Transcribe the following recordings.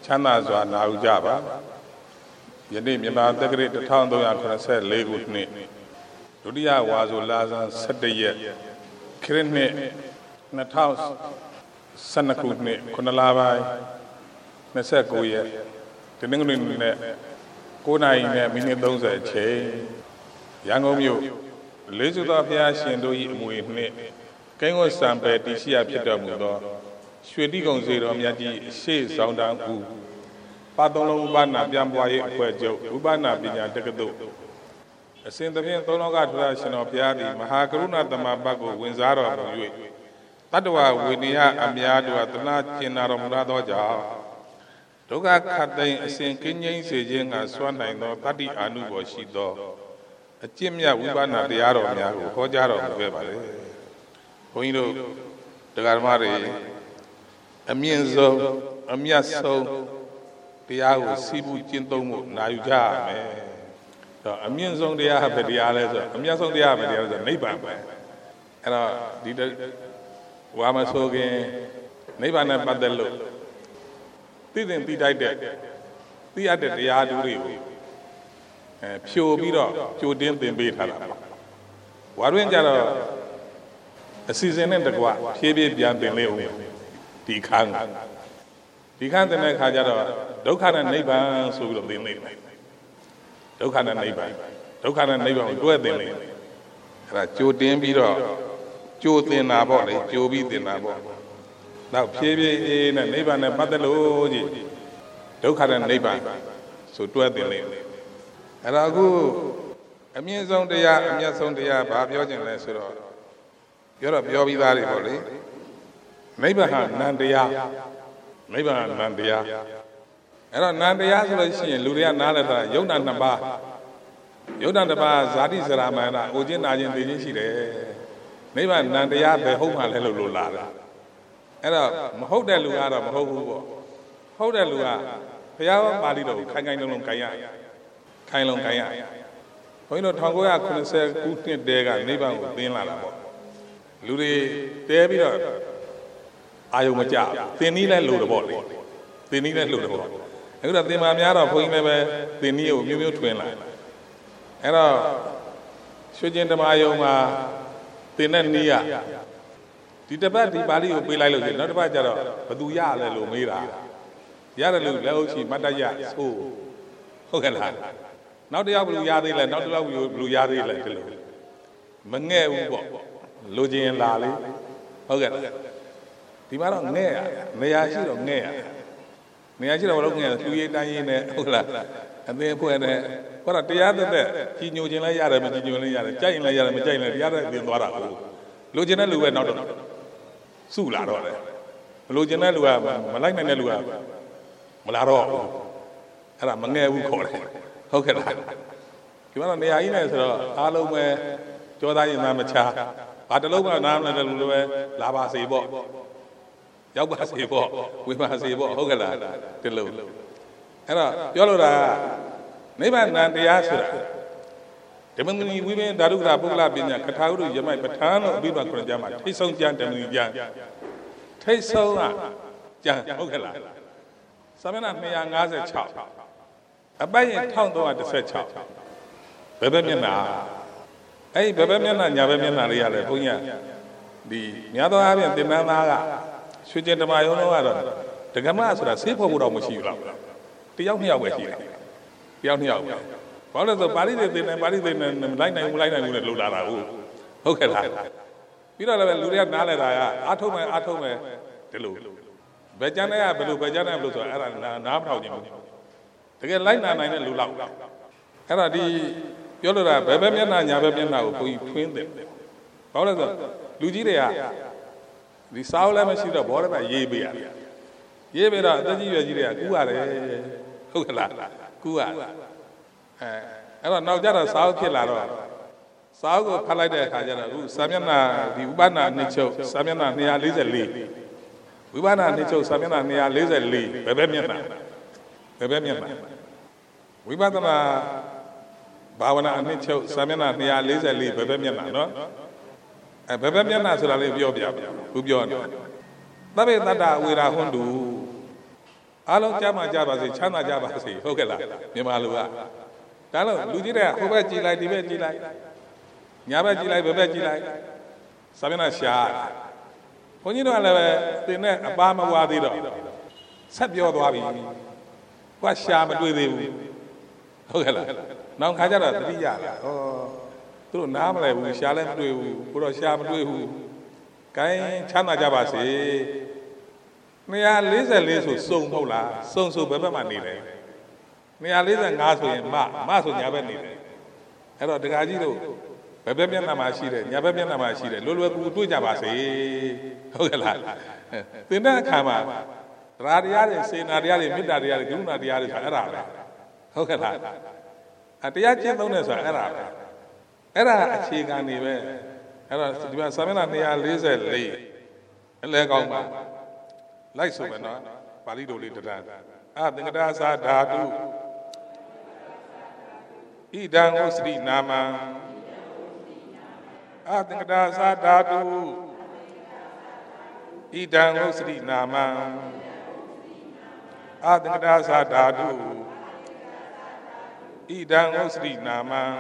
ချမ်းသာစွာနာယူကြပါယနေ့မြန်မာတက္ကရာ1384ခုနှစ်ဒုတိယဝါဆိုလဆန်း17ရက်ခရစ်နှစ်2012ခုနှစ်9လပိုင်း29ရက်ဒီနေ့နေ့နဲ့9နာရီနဲ့မိနစ်30အချိန်ရန်ကုန်မြို့လေးစုသောဘုရားရှင်တို့၏အမွေနှင့်ကိန်းဝတ်စံပယ်တည်ရှိရဖြစ်တော်မူသောရွှေတိကုံစေတော်မြတ်ကြီးရှေ့ဆောင်တန်းဦးပါသုံးလုံးဥပနာပြန်ပွားရေးအဖွဲ့ချုပ်ဥပနာပညာတက္ကသိုလ်အစဉ်သဖြင့်သုံးလောကထူရရှင်တော်ဘုရားသည်မဟာကရုဏာသမဘတ်ကိုဝင်စားတော်မူ၍တတ္တဝဝေနိယအများတို့သနာကျင်နာတော်မူသောကြောင့်ဒုက္ခခတ်သိမ်းအစဉ်ကင်းငြိမ်းစေခြင်းကစွမ်းနိုင်သောတတ္တိအာနုဘော်ရှိသောအကျင့်မြတ်ဝိပဿနာတရားတော်များကိုဟောကြားတော်မူခဲ့ပါလေဘုန်းကြီးတို့တရားဓမ္မတွေအမြင့်ဆုံးအမြတ်ဆုံးတရားကိုစီးပူးကျင့်သုံးဖို့နာယူကြရမယ်တော့အမြင့်ဆုံးတရားကဘယ်တရားလဲဆိုအမြတ်ဆုံးတရားကဘယ်တရားလဲဆိုနိဗ္ဗာန်ပဲအဲ့တော့ဒီဝါမဆိုခင်နိဗ္ဗာန်နဲ့ပတ်သက်လို့သိတဲ့သိတိုက်တဲ့သိရတဲ့တရားတူတွေကိုဖြိုပြီးတော့ကြိုတင်းသင်ပေးထားတာပေါ့ဝါတွင်ကြတော့အစီအစဉ်နဲ့တကွဖြည်းဖြည်းပြန်သင်လေးဦးဒီခန်းသင်တဲ့ခါကျတော့ဒုက္ခနဲ့နိဗ္ဗာန်ဆိုပြီးတော့သင်လေးဒုက္ခနဲ့နိဗ္ဗာန်ကိုတွဲသင်လေးအဲ့ဒါကြိုတင်းပြီးတော့ကြိုသင်တာပေါ့လေကြိုပြီးသင်တာပေါ့နောက်ဖြည်းဖြည်းနဲ့နိဗ္ဗာန်နဲ့ပတ်သက်လို့ကြီးဒုက္ခနဲ့နိဗ္ဗာန်ဆိုတွဲသင်လေးအဲ့တော့အခုအမြင့်ဆုံးတရားအမြတ်ဆုံးတရားဘာပြောချင်လဲဆိုတော့ပြောပြီးသားတွေပေါ့လေနိဗ္ဗာန်ဟာနန္တရားအဲ့တော့နန္တရားဆိုလို့ရှိရင်လူတွေကနားလည်တာယုံနာနှစ်ပါးဇာတိစရာမန္တအိုခြင်းနာခြင်းသိခြင်းရှိတယ်နိဗ္ဗာန်နန္တရားပဲဟုတ်မှလဲလို့လာတယ်အဲ့တော့မဟုတ်တဲ့လူကတော့မဟုတ်ဘူးပေါ့ဟုတ်တဲ့လူကဘုရားပါဠိတော်ကိုခိုင်လုံးကိုင်ရဘုန်းကြီးတို့1980ခုနှစ်တည်းကနိဗ္ဗာန်ကိုသင်လာတာပေါ့လူတွေတဲပြီးတော့အာယုံမကြသင်နည်းလဲလို့တော့ပေါ့လေအခုတော့သင်္မာများတော့ဘုန်းကြီးလည်းပဲသင်နည်းကိုမျိုးထွင်လာအဲ့တော့ရွှေကျင်ဓမ္မယုံမှာသင်တဲ့နည်းကဒီတစ်ပတ်ဒီပါဠိကိုပေးလိုက်လို့နောက်တစ်ပတ်ကျတော့ဘသူရလဲလို့မေးတာရတယ်လို့လက်ဟုတ်ရှိမတ်တရဆိုဟုတ်ကဲ့လားနောက်တစ်ယောက်ဘယ်လိုရသေးလဲနောက်တစ်ယောက်ဘယ်လိုရသေးလဲဒီလိုမငဲ့ဘူးပေါ့လိုချင်လာလေဟုတ်ကဲ့ဒီမှာတော့ငဲ့ရနေရာရှိတော့ငဲ့ရနေရာရှိတော့ဘာလို့ငဲ့လဲသူရေးတန်းရေးနဲ့ဟုတ်လားအသေးအဖွဲ့နဲ့ဟောတာတရားသက်ကြီးညိုခြင်းလည်းရတယ်မကြီးညိုလည်းရတယ်ကြိုက်ရင်လည်းရတယ်မကြိုက်ရင်လည်းတရားသက်သင်သွားတာကိုလိုချင်တဲ့လူပဲနောက်တော့စုလာတော့တယ်လိုချင်တဲ့လူကမလိုက်နိုင်တဲ့လူကမလာတော့အဲ့ဒါမငဲ့ဘူးခေါ်တယ်ဟုတ်ကဲ့လားဒီမှာတော့နေရာကြီးနဲ့ဆိုတော့အားလုံးပဲကြောသားရင်သားမချဘာတလုံးမှနားမလည်တဲ့လူတွေပဲလာပါစေပေါ့ရောက်ပါစေပေါ့ဝေပါစေပေါ့ဟုတ်ကဲ့လားဒီလိုအဲ့တော့ပြောလို့တာနိဗ္ဗာန်တရားဆိုတာဓမ္မနီဝိပင်းဓာတုကပုဂ္ဂလပညာကထာဝရုယမိုက်ပဋ္ဌာန်းလို့အဘိဓမ္မာခုနှစ်ကျမ်းမှာထိတ်ဆုံးကျမ်းဓမ္မနီကျမ်းထိတ်ဆုံးကကျမ်းဟုတ်ကဲ့လားစာမျက်နှာ256အပိုင်ရင်1316ဘယ်ဘက်မျက်နှာအဲ့ဒီဘယ်ဘက်မျက်နှာညာဘက်မျက်နှာလေးရတယ်ဘုန်းကြီးကဒီများသောအားဖြင့်သင်္นานသားကရွှေကျင်ဓမ္မယုံတော့ကတော့ဒကမဆိုတာဆေးဖို့တော့မရှိဘူးလားတယောက်နှစ်ယောက်ပဲရှိတယ်တယောက်နှစ်ယောက်ပဲဘာလို့လဲဆိုပါဠိတွေသင်တယ်လိုက်နိုင်ဘူးနဲ့လှုပ်လာတာဟုတ်ကဲ့လားပြီးတော့လည်းလူတွေကနားလဲတာကအာထုံးမယ်ဒီလိုဘယ်ကျမ်းနဲ့ဘယ်လိုဆိုအဲ့ဒါနားမထောင်ခြင်းဘူးတကယ်လိုက်နာနိုင်တဲ့လူလောက်အဲ့ဒါဒီပြောလို့တာဘယ်ဘက်မျက်နှာညာဘက်မျက်နှာကိုဘုန်းကြီးထွင်းတယ်ဘာလို့လဲဆိုလူကြီးတွေကဒီစာအုပ်လည်းမရှိတော့ဘောရမရေးပေးရတယ်ရေးပေးတော့အသက်ကြီးရွယ်ကြီးတွေကကူးရတယ်ဟုတ်ကဲ့လားကူးရအဲ့တော့နောက်ကြတော့စာအုပ်ဖြစ်လာတော့စာအုပ်ကိုဖတ်လိုက်တဲ့အခါကျတော့အခုစာမျက်နှာဒီဥပနာနှစ်ချုပ်စာမျက်နှာ244ဝိပဿနာနှစ်ချုပ်စာမျက်နှာ244ဘယ်ဘက်မျက်နှာဝိပဿနာဘာဝနာအနှစ်ချုပ်စာမျက်နှာ244ဘယ်ဘက်မျက်နှာနော်ဘယ်ဘက်မျက်နှာဆိုတာလေးပြောပြဘူးပြောနေသဗ္ဗေတ္တဝေရာဟွန်တုအားလုံးကြားမှကြားပါစေချမ်းသာကြပါစေဟုတ်ကဲ့လားမြန်မာလူကဒါလို့လူကြီးတွေကဟိုဘက်ကြည်လိုက်ဒီဘက်ကြည်လိုက်ညာဘက်ကြည်လိုက်ဘယ်ဘက်ကြည်လိုက်စာမျက်နှာရှာဘုန်းကြီးတို့ကလည်းပဲသင်နဲ့အပါမဝါသေးတော့ဆက်ပြောသွားပြီဟိုကရှာမတွေ့သေးဘူးဟုတ်ကဲ့လားနောက်ခါကျတော့တတိယလာဟောသူတို့နားမလဲဘူးရှာလည်းမတွေ့ဘူးကိုတော့ရှာမတွေ့ဘူးကိုင်းချမ်းသာကြပါစေ244ဆိုစုံမဟုတ်လားစုံဆိုဘယ်ဘက်မှာနေလဲ245ဆိုရင်မဆိုညာဘက်နေတယ်အဲ့တော့ဒကာကြီးတို့ဘယ်ဘက်မျက်နှာမှာရှိတယ်ညာဘက်မျက်နှာမှာရှိတယ်လွယ်လွယ်ကူကူတွေ့ကြပါစေဟုတ်ကဲ့လားသင်တဲ့အခါမှာတရားတရားတွေစေနာတရားတွေမေတ္တာတရားတွေကရုဏာတရားတွေဆိုတာအဲ့ဒါပဲဟုတ်ကဲ့လားတရားကျင့်သုံးတယ်ဆိုတာအဲ့ဒါပဲအဲ့ဒါအခြေခံနေပဲအဲ့တော့ဒီမှာစာမျက်နှာ244အလဲကောင်းပါလိုက်ဆိုမယ်နော်ပါဠိတော်လေးတရံသင်္ကတာသာဓာတုဣဒံဥစတိနာမံသင်္ကတာသာဓာတုဣဒံဥစတိနာမံသင်္ကတာသာဓာတုဣဒံဥစတိနာမံ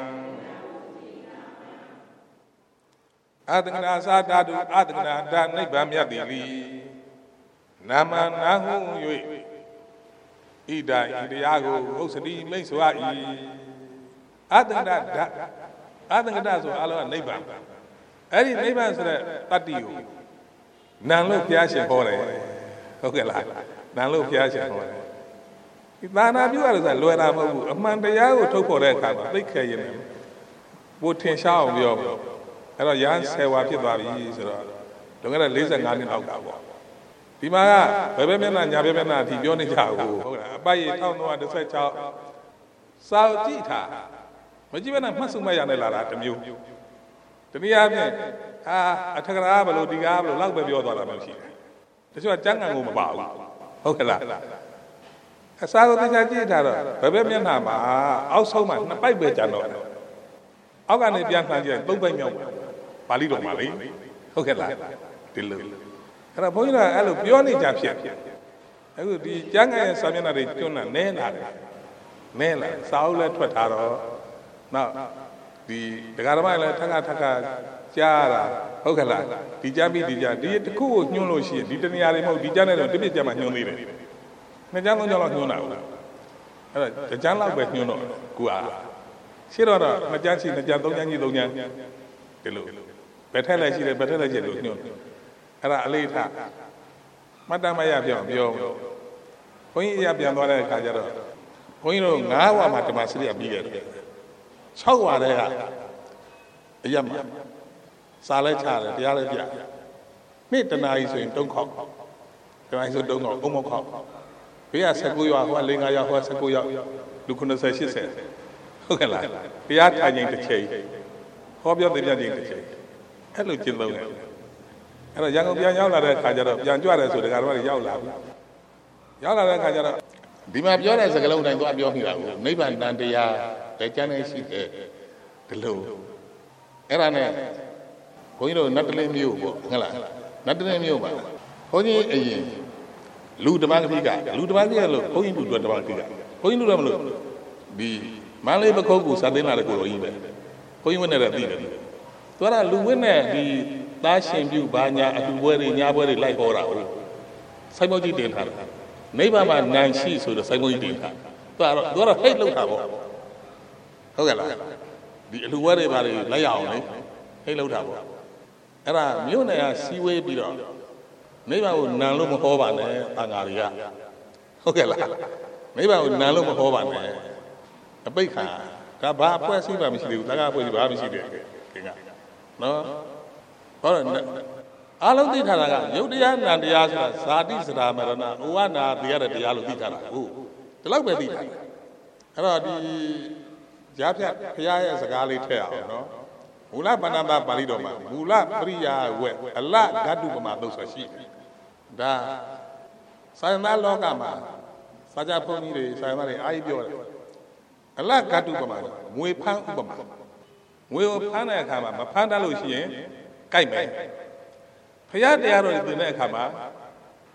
သင်္ကတာသာဓာတုသင်္ကတာဓာနိဗ္ဗာန်မြတ်တိလီနာမနာဟု၍ဣဒာဤတရားကိုဥစ္စတိမိတ်စွာဤသင်္ကတာဓာသင်္ကတာဆိုအလုံးကနိဗ္ဗာန်အဲ့ဒီနိဗ္ဗာန်ဆိုတဲ့တတ္တိကိုနံလို့ဘုရားရှင်ဟောတယ်ဟုတ်ကဲ့လားနံလို့ဘုရားရှင်ဟောတယ်ဒီသာနာပြုရတယ်ဆိုတာလွယ်တာမဟုတ်ဘူးအမှန်တရားကိုထုတ်ဖော်တဲ့အခါမှာသိခဲရင်ပိုထင်ရှားအောင်ပြောအဲ့တော့ရဟန်း10ဝါဖြစ်သွားပြီဆိုတော့လွန်ခဲ့တဲ့45နှစ်လောက်ကပေါ့ဒီမှာကဘယ်ဘက်မျက်နှာညာဘက်မျက်နှာအထိပြောနေကြဘူးဟုတ်လားအပိုက်ရ1316စာကြည့်ထားမကြည့်ဘဲနဲ့မှတ်စုမှတ်ရနဲ့လာတာတစ်မျိုးတနည်းအားဖြင့်အထက်ကရာဘယ်လိုဒီကားဘယ်လိုလောက်ပဲပြောသွားတာမျိုးရှိတယ်တချို့ကကျမ်းဂန်ကိုမပါဘူးဟုတ်ကဲ့လားအစာကိုသိချာကြည့်ထားတော့ဘယ်ဘက်မျက်နှာမှာအောက်ဆုံးမှာ2ပိုက်ပဲကျန်တော့အောက်ကနေပြန်လှမ်းကြည့်3ပိုက်မြောက်ပါဠိတော်မှာလေဟုတ်ကဲ့လားဒီလိုအဲ့တော့ဘုန်းကြီးကအဲ့လိုပြောနေကြဖြစ်အခုဒီကျမ်းဂန်ရဲ့စာမျက်နှာတွေကျွန်းတာနဲလာတယ်နဲလာစာအုပ်လည်းထွက်ထားတော့နောက်ဒီဒကာဓမ္မလည်းထက်ကကြားတာဟုတ်ကဲ့လားဒီကြားပြီးဒီကြားဒီတစ်ခုကိုညွှန်းလို့ရှိရင်ဒီတနေရာတွေမဟုတ်ဒီကြားနဲ့တော့တစ်ပြည့်ကြားမှာညွှန်းသေးတယ်နှစ်ကြားသုံးကြားလောက်ညွှန်းတာဟုတ်လားအဲ့တော့တစ်ကြားလောက်ပဲညွှန်းတော့ကူအားရှင်းတော့နှစ်ကြားရှိနှစ်ကြားသုံးကြားကြီးသုံးကြားဒီလိုဘယ်ထက်လဲရှိတယ်ဘယ်ထက်လဲရှိတယ်လို့ညွှန်းအဲ့ဒါအလေးထားမှတ်တမ်းမရပြောဘုန်းကြီးအရာပြန်သွားတဲ့အခါကျတော့ဘုန်းကြီးတို့9ဝါမှာဓမ္မစရိယပြီးခဲ့တယ်6ဝါတဲ့ကအရမစာလဲချတယ်တရားလဲပြနေ့တနာရီဆိုရင်3ခေါက်တနာရီဆို3ခေါက်အုံမခေါက်ဘေးက19ရွာဟိုက4-5ရွာဟိုက19ရွာလူ90 80ဟုတ်ကဲ့လားတရားထိုင်ချိန်တစ်ချိန်ဟောပြောသိပြချိန်တစ်ချိန်အဲ့လိုကျင့်သုံးတယ်အဲ့တော့ရန်ကုန်ပြန်ရောက်လာတဲ့ခါကျတော့ပြန်ကြွတယ်ဆိုတကယ်တော့ရောက်လာပြီရောက်လာတဲ့ခါကျတော့ဒီမှာပြောတဲ့စကားလုံးတိုင်းသူကပြောနေတာကိုနိဗ္ဗာန်တန်တရားလက်ကျမ်းနဲ့ရှိတယ်ဒီလိုအဲ့ဒါနဲ့ဘုန်းကြီးတို့နတ်တလင်းမျိုးပေါ့ဟုတ်လားနတ်တလင်းမျိုးပါဘုန်းကြီးအရင်လူဓမ္မဂတိကလို့ဘုန်းကြီးလူဓမ္မဂတိကဘုန်းကြီးလူတော့မလို့ဒီမန္တလေးပခုတ်ကူစာသင်လာတဲ့ကိုတော်ကြီးပဲဘုန်းကြီးဝင်းနဲ့သိတယ်သူကလူဝင်းနဲ့ဒီသားရှင်ပြုဘာညာအတူပွဲတွေညာပွဲတွေလိုက်ဟောတာဟုတ်စိုက်မုတ်ကြီးတင်ထားတယ်နိဗ္ဗာန်မှာနန်ရှိဆိုတော့စိုက်မုတ်ကြီးတင်ထားသူကတော့ဟိတ်လောက်တာပေါ့ဟုတ်ကဲ့လားဒီအလူပွဲတွေဘာတွေလိုက်ရအောင်လေဟိတ်လောက်တာပေါ့အဲ့ဒါမြို့နယ်ကစီဝေးပြီးတော့နိဗ္ဗာန်ကိုနန်လို့မဟောပါနဲ့တန်ဃာတွေကဟုတ်ကဲ့လားနိဗ္ဗာန်ကိုနန်လို့မဟောပါနဲ့အပိတ်ခါဒါဘာအပွဲစီးမှမရှိသေးဘူးတန်ဃာအဖွဲ့ကြီးဘာမှမရှိသေးဘူးခင်ဗျနော်ဟောတော့အားလုံးသိထားတာကယုတ်တရားနံတရားဆိုတာဇာတိစရာမရဏဥဝနာတရားတဲ့တရားလို့သိထားတာဟုတ်ဒီလောက်ပဲသိထားတယ်အဲ့တော့ဒီကြားဖြတ်ဘုရားရဲ့စကားလေးထည့်အောင်နော်မူလပဏ္ဏပါဠိတော်မှာမူလပရိယာဝက်အလဂတ္တုပမာသုတ်ဆိုရှိတယ်ဒါစာယနာလောကမှာစာကြဘုန်းကြီးတွေစာယနာတွေအားကြီးပြောတယ်အလဂတ္တုပမာငွေဖမ်းဥပမာငွေကိုဖမ်းတဲ့အခါမှာမဖမ်းတတ်လို့ရှိရင်ကြိုက်မယ်ဘုရားတရားတော်ကိုသင်တဲ့အခါမှာ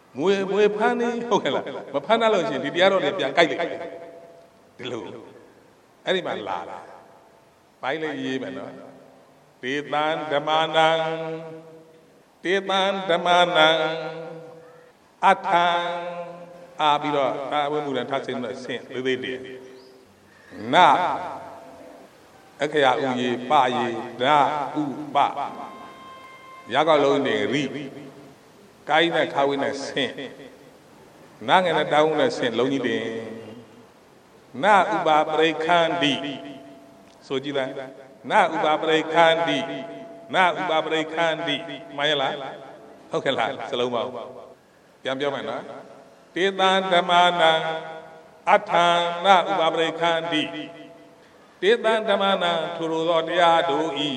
mùi phan đi không phải là mà phan đã lời chuyện thì đi đó đểပြန်cay lại đi lù ấy đi mà là phải lấy gì mà nói Titan Dhamanang Atthang bị đó ta với mùi đàn thác sinh là xin từ từ na cái kia u gì ba gì na u ba giá cao lâu này ri cái này khâu này xin na nghe nó đau này xin lâu như thế na u ba prekhandi số gì là na u ba prekhandi na u ba prekhandi mai là không phải là lâu mau emပြောmày nói Titan Dhamanang Atthang na u ba prekhandi Titan Dhamanang thu đồတရားတို့ဤ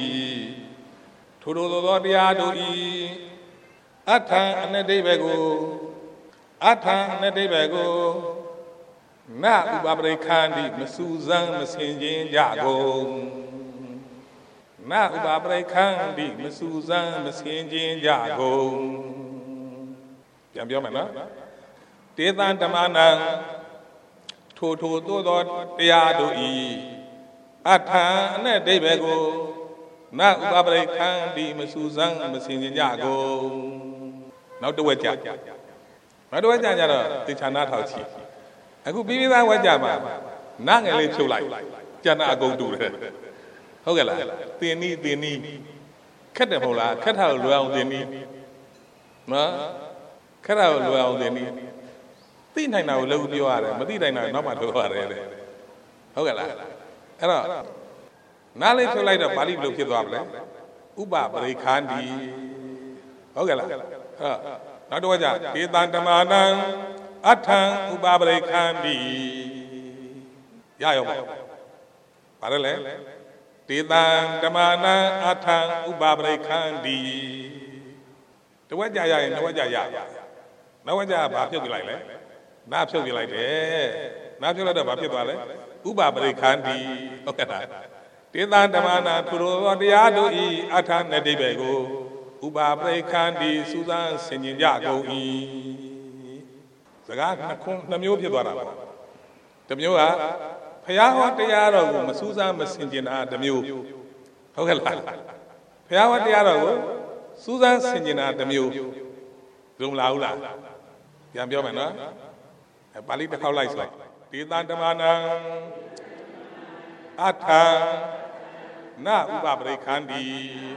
thu đồတရားတို့ဤအထံအနတိဘကိုအထံအနတိဘကိုနဥပပရိခန္တိမစူဇံမစင်ခြင်းကြကုန်နဥပပရိခန္တိမစူဇံမစင်ခြင်းကြကုန်ပြန်ပြောမယ်နော်တေသံဓမ္မနံထိုသို့သောတရားတို့ဤအထံအနတိဘကိုနဥပပရိခန္တိမစူဇံမစင်ခြင်းကြကုန်နောက်တစ်ဝက်ကြနောက်တစ်ဝက်ကြကြတော့တေချာနာထောက်ချီအခုပြီးပြီးသားဝက်ကြမှာနားငယ်လေးဖြုတ်လိုက်ကျန်တာအကုန်တူတယ်ဟုတ်ကဲ့လားတင်နီခက်တယ်မဟုတ်လားခက်တာကိုလွယ်အောင်တင်နီနော်ခက်တာကိုလွယ်အောင်တင်နီသိနိုင်တာကိုလည်းပြောရတယ်မသိနိုင်တာနောက်မှပြောရတယ်တဲ့ဟုတ်ကဲ့လားအဲ့တော့နားလေးဖြုတ်လိုက်တော့ပါဠိဘယ်လိုဖြစ်သွားမလဲဥပပရိခန္တိဟုတ်ကဲ့လားနောက်တော့ကြဒေသံဓမ္မာနံအထံဥပပရိခန္တိရရောပါဘာလဲလဲဒေသံဓမ္မာနံအထံဥပပရိခန္တိတဝက်ကြရရင်တဝက်ကြရနောက်ဝက်ကြဘာဖြုတ်ပြလိုက်လဲနားဖြုတ်ပြလိုက်တယ်နားဖြုတ်လိုက်တော့ဘာဖြစ်သွားလဲဥပပရိခန္တိဟုတ်ကဲ့လားဒေသံဓမ္မာနံသူတော်တရားတို့ဤအထံနဲ့တိဘယ်ကိုဥပပရိခန္တိစူးစမ်းဆင်ခြင်ကြကုန်၏စကားနှစ်မျိုးဖြစ်သွားတာပေါ့တစ်မျိုးကဘုရားဟောတရားတော်ကိုမစူးစမ်းမဆင်ခြင်တာတစ်မျိုးဟုတ်ကဲ့လားဘုရားဟောတရားတော်ကိုစူးစမ်းဆင်ခြင်တာတစ်မျိုးဒုံလာဘူးလားပြန်ပြောမယ်နော်ပါဠိတစ်ခေါက်လိုက်ဆိုဒေသံဓမ္မနံအထံနဥပပရိခန္တိ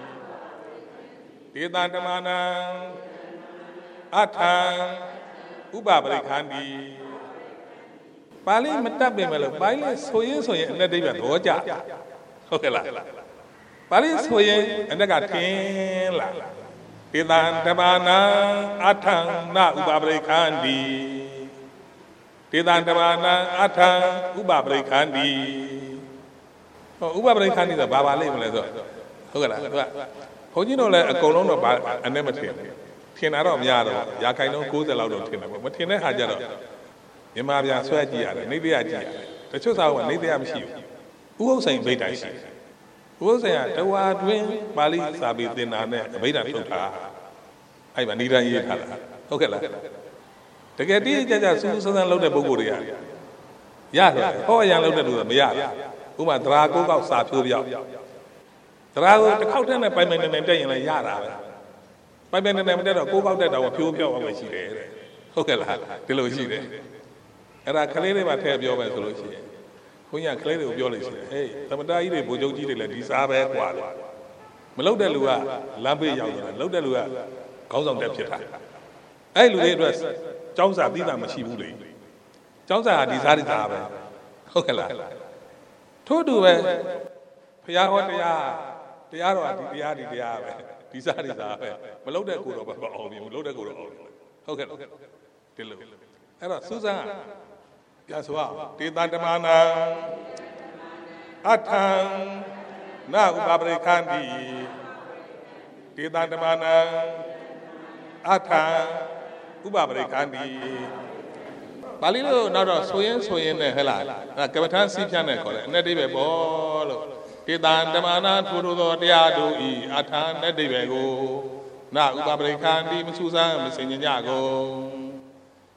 ဒေသံဓမ္မနံအထံဥပပရိခန္တိပါဠိမတတ်ပြင်မလို့ပါဠိဆိုရင်အ내တိဗ္ဗသဘောကျဟုတ်ကဲ့လားပါဠိဆိုရင်အ내ကထင်လားဒေသံဓမ္မနံအထံနဥပပရိခန္တိဒေသံဓမ္မနံအထံဥပပရိခန္တိဥပပရိခန္တိဆိုဘာပါလိမ့်မလဲဆိုဟုတ်ကဲ့လားသူကဘုန်းကြီးတို့လည်းအကုန်လုံးတော့အ내မထင်ထင်တာတော့မရတော့ရာခိုင်နှုန်း90လောက်တော့ထင်တယ်ပေါ့မထင်တဲ့ဟာကြတော့မြန်မာပြန်ဆွဲကြည့်ရတယ်နေတရားကြည့်ရတယ်တချို့စာအုပ်ကနေတရားမရှိဘူးဥပုသ်ဆိုင်ဗိဒ္ဓရှိဥပုသ်ဆိုင်ကတဝါတွင်ပါဠိစာပေသင်တာနဲ့ဗိဒ္ဓထုတ်တာအဲ့မှာနိဒာရေးထားတာဟုတ်ကဲ့လားတကယ်တည်းကြကြစူးစမ်းလုပ်တဲ့ပုဂ္ဂိုလ်တွေရတယ်ဟောအရန်လုပ်တဲ့လူကမရဘူးဥပမာသရာကိုကောက်စာဖြိုးပြောက်သရာကိုတစ်ခေါက်တည်းနဲ့ပိုင်ပိုင်နေတက်ရင်လည်းရတာပဲပိုင်ပိုင်နေမတက်တော့ကိုကောက်တက်တော့ဖြိုးပြောက်အောင်ပဲရှိတယ်တဲ့ဟုတ်ကဲ့လားဒီလိုရှိတယ်အဲ့ဒါကလေးတွေမှာထည့်ပြောမယ်ဆိုလို့ရှိရင်ခွန်ကြီးကကလေးတွေကိုပြောလို့ရှိတယ်ဟေးသမတာကြီးတွေဗိုလ်ချုပ်ကြီးတွေလည်းဒီစားပဲกว่าတယ်မလုပ်တဲ့လူကလမ်းဘေးရောက်တယ်လုပ်တဲ့လူကခေါင်းဆောင်တက်ဖြစ်တာအဲ့လူတွေအတွက်ကျောင်းစာသိတာမရှိဘူးလေကျောင်းစာကဒီစားဒီစားပဲဟုတ်ကဲ့လားထို့တူပဲဘုရားဟောတရားတော်ကဒီတရားပဲဒီစားဒီစားပဲမလုပ်တဲ့ကိုတော့မအောင်ဘူးလုပ်တဲ့ကိုတော့အောင်ဟုတ်ကဲ့ဒီလိုအဲ့တော့စူးစမ်းပြဆိုအောင်ဒေသဓမ္မနာအထံနဥပပရိခန္တိဒေသဓမ္မနာအထံဥပပရိခန္တိပါဠိလိုနောက်တော့ဆိုရင်နဲ့ဟဲ့လားကမ္မထမ်းစီးဖြတ်နဲ့ခေါ်တယ်အ내တိပဲပေါ့လို့ဒေသဓမ္မနာထို့သောတရားတို့ဤအထံ내တိပဲကိုနဥပပရိခန္တိမစူးစမ်းမစင်ကြကုန်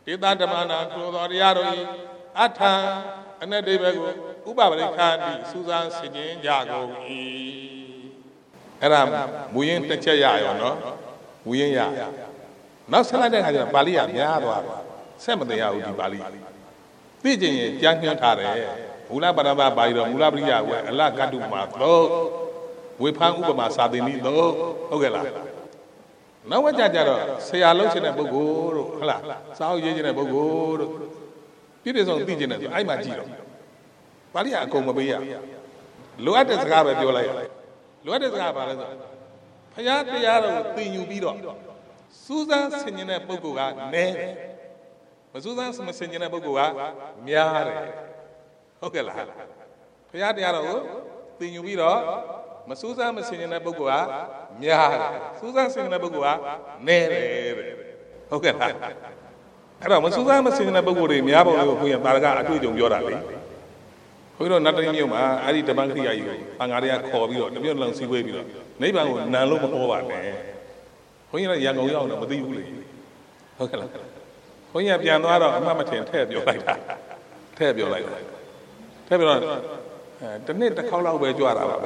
Dita Damana, Clodoriaro, Ata, and a Debago, Ubabaricandi, Susan Sigin, Jago. Eram, Muyin Techaya, no? Muyin. Now, Salada had a Bali and Yadwa, some of the Yaudi Bali. Fiji, Jankian Tare, Ula Baraba by the Mulabria, where Allah Gaduma, low, we found Ubama Sadini, low, Ogela. Now, what Jajaro, say I look in a Bogur, Sao Yin a Bogur. It is on Pigeon, I'm a Giro. Balia Comobia. Look at the Gaba Viola. Look at the Gaba. Payat, thing you beat up. Susan Senina Bogoa, ne. Susan Senina Bogoa, Miare. Ogela. Payat Yaro, thing you beat up. Masuza Senina Bogoa, Miare. Susan Senina Bogoa, ne. Ogela. Masuza Senina Bogori, Miabo, who and Baraga, I do your alley. We don't nothing new, I did the Bankia, Angaria Corvio, the Milan Seaway. Neighbor, Nalo over. When you're a young old, but the Uli. When you have Yanara, Mamma can tell you like that. Tell you like that. Tell you on the net, the color where you are.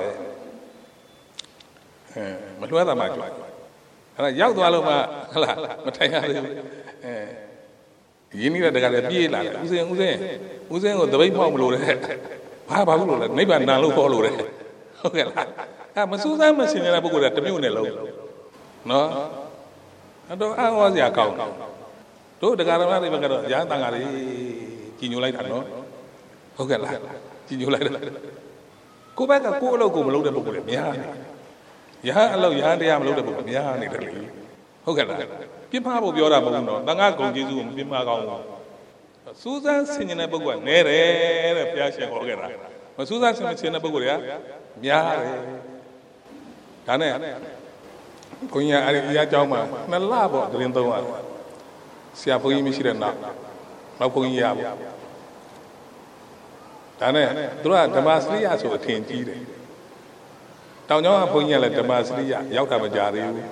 But whether my joy. And a young Waloma, Mataya, you need a Gabila, Uzen or the way Pablo. Pablo, maybe I'm not follow. Okay, I'm a Susan Machine and I go at the Munelo. No, I was the account. Do the Garamari Yangari, Kinulite, no? Okay, Kinulite. Go back and go below the book. Yaha, allow Yandia below the book. Yaha, okay, Pimpa Biora, Dangago, Gizum, Pimago. Susan singing a book, Nere, a Piache Ogera. But Susan singing a book, Yare. Tane. Punya Aria Jama, Nalabo, the Lindoa. Siapo Mishirana, Mapunya. Tane, Dura, Damaslia, so attain Tide. Tauno Punya, Damaslia, Yakamajari.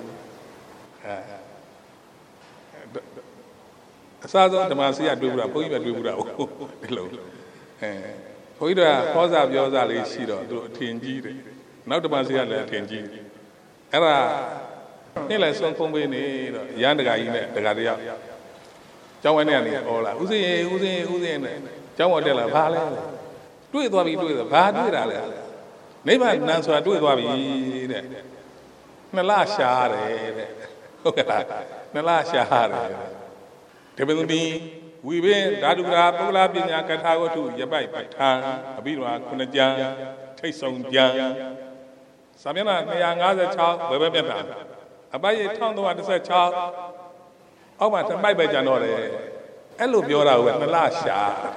Sazo Damasia Dubra, Puya Dubra, below. Poida, Posa Biosa, Shiro, Tingi. Now Damasia, Tingi. Era. Nila son pombe ni yandaga ine dagaria chawan ne ola uzi ne chawan de la ba le dui twa bi ba dui da le nei ba nan so dui twa bi de na la sha deဟုတ်ကဲ့နla sha de de bin ni wi bin dadugara pugla pinya katha watu yabai pathan abhidwa khuna jan thait song jan samyana 256 bebe myat ta Abaye town the one to say, Child, oh, my by Janore. Hello, Biora, when the last shot.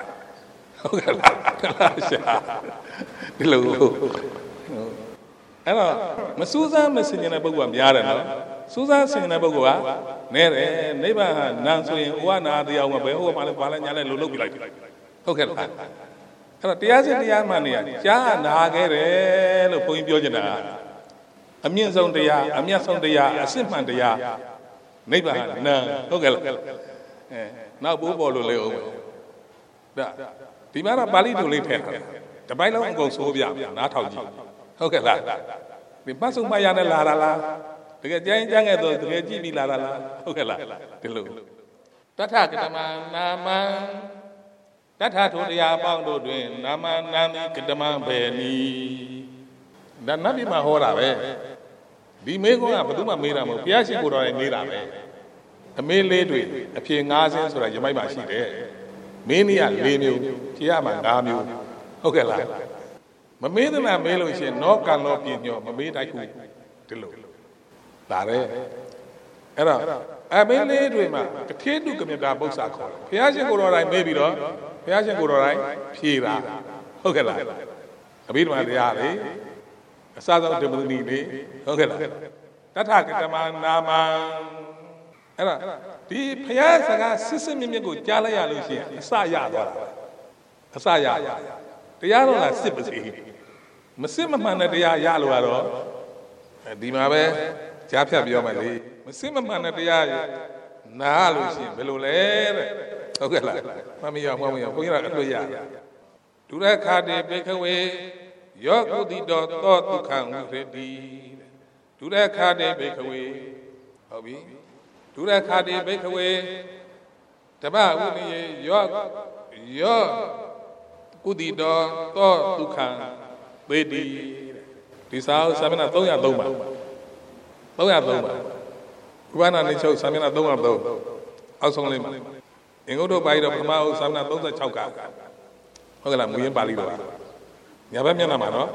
Hello, Masuza, Messing in a Bogua, Yarana, Susan singing a Bogua, Nere, neighbor, Nancy, one are the young Bayo, Malayan, look like. Okay, hello, the Yamania, Jan, Nagere, Point Biogena. A means on the ya, a means on the ya, a simple the ya. Neighbor, no, okay. Now, Bobo Leo. The Mara Bali to live here. The Bible goes over, not how you. Okay, the Pasu Mayana La La, the Giant Young, the G. La La, okay, the Lu. Nama. That had to the Abando doing, Nama Nani Kitaman Benny. That not be my whole away. Be made go up, do my mirror, Piachi go on mirror. A mail lady, a peering Nazis or a Yamai sheet there. Many are Lenu, Tiama Gamu. Okay, like. My maiden and mail is no can not be in your maid I could tell. Lare. Era. I may lay with my kid to come in that books are called. Piachi go right, maybe not. Piachi go right, Pira. Okay, like. A bit my reality. A southern Demoni, okay. That Hakataman Nama. The Piazza Sisimigo Jalaya Lucia, Saya. Asaya. The Yaro has sympathy. Massimaman at the Yaluaro. Dimabe, Japia Biomali. Massimaman at the Yaya. Na Lucia, Belule. ဟုတ်ကဲ့လားမမရောက်ဘုန်းကြီးကအဲ့လိုရဒုရခါတေဘေခဝေယောကုတိတောသောဒုက္ခံဝိရတိဒုရခါတေဘေခဝေဟုတ်ပြီဒုရခါတေဘေခဝေဓမ္မဝိနည်းယောကုတိတောသောဒုက္ခံသေတိဒီစာအုပ်စာမျက်နှာ303ပါ303ပါဥပနာနေချုပ်စာမျက်နှာ303အောက်ဆုံးလေးမှာအင်္ဂုတ္တပါဠိတော်ပထမအုပ်စာမျက်နှာ36ကဟုတ်ကဲ့လားမူရင်းပါဠိတော်ညာဘက်မျက်နှာမှာနော်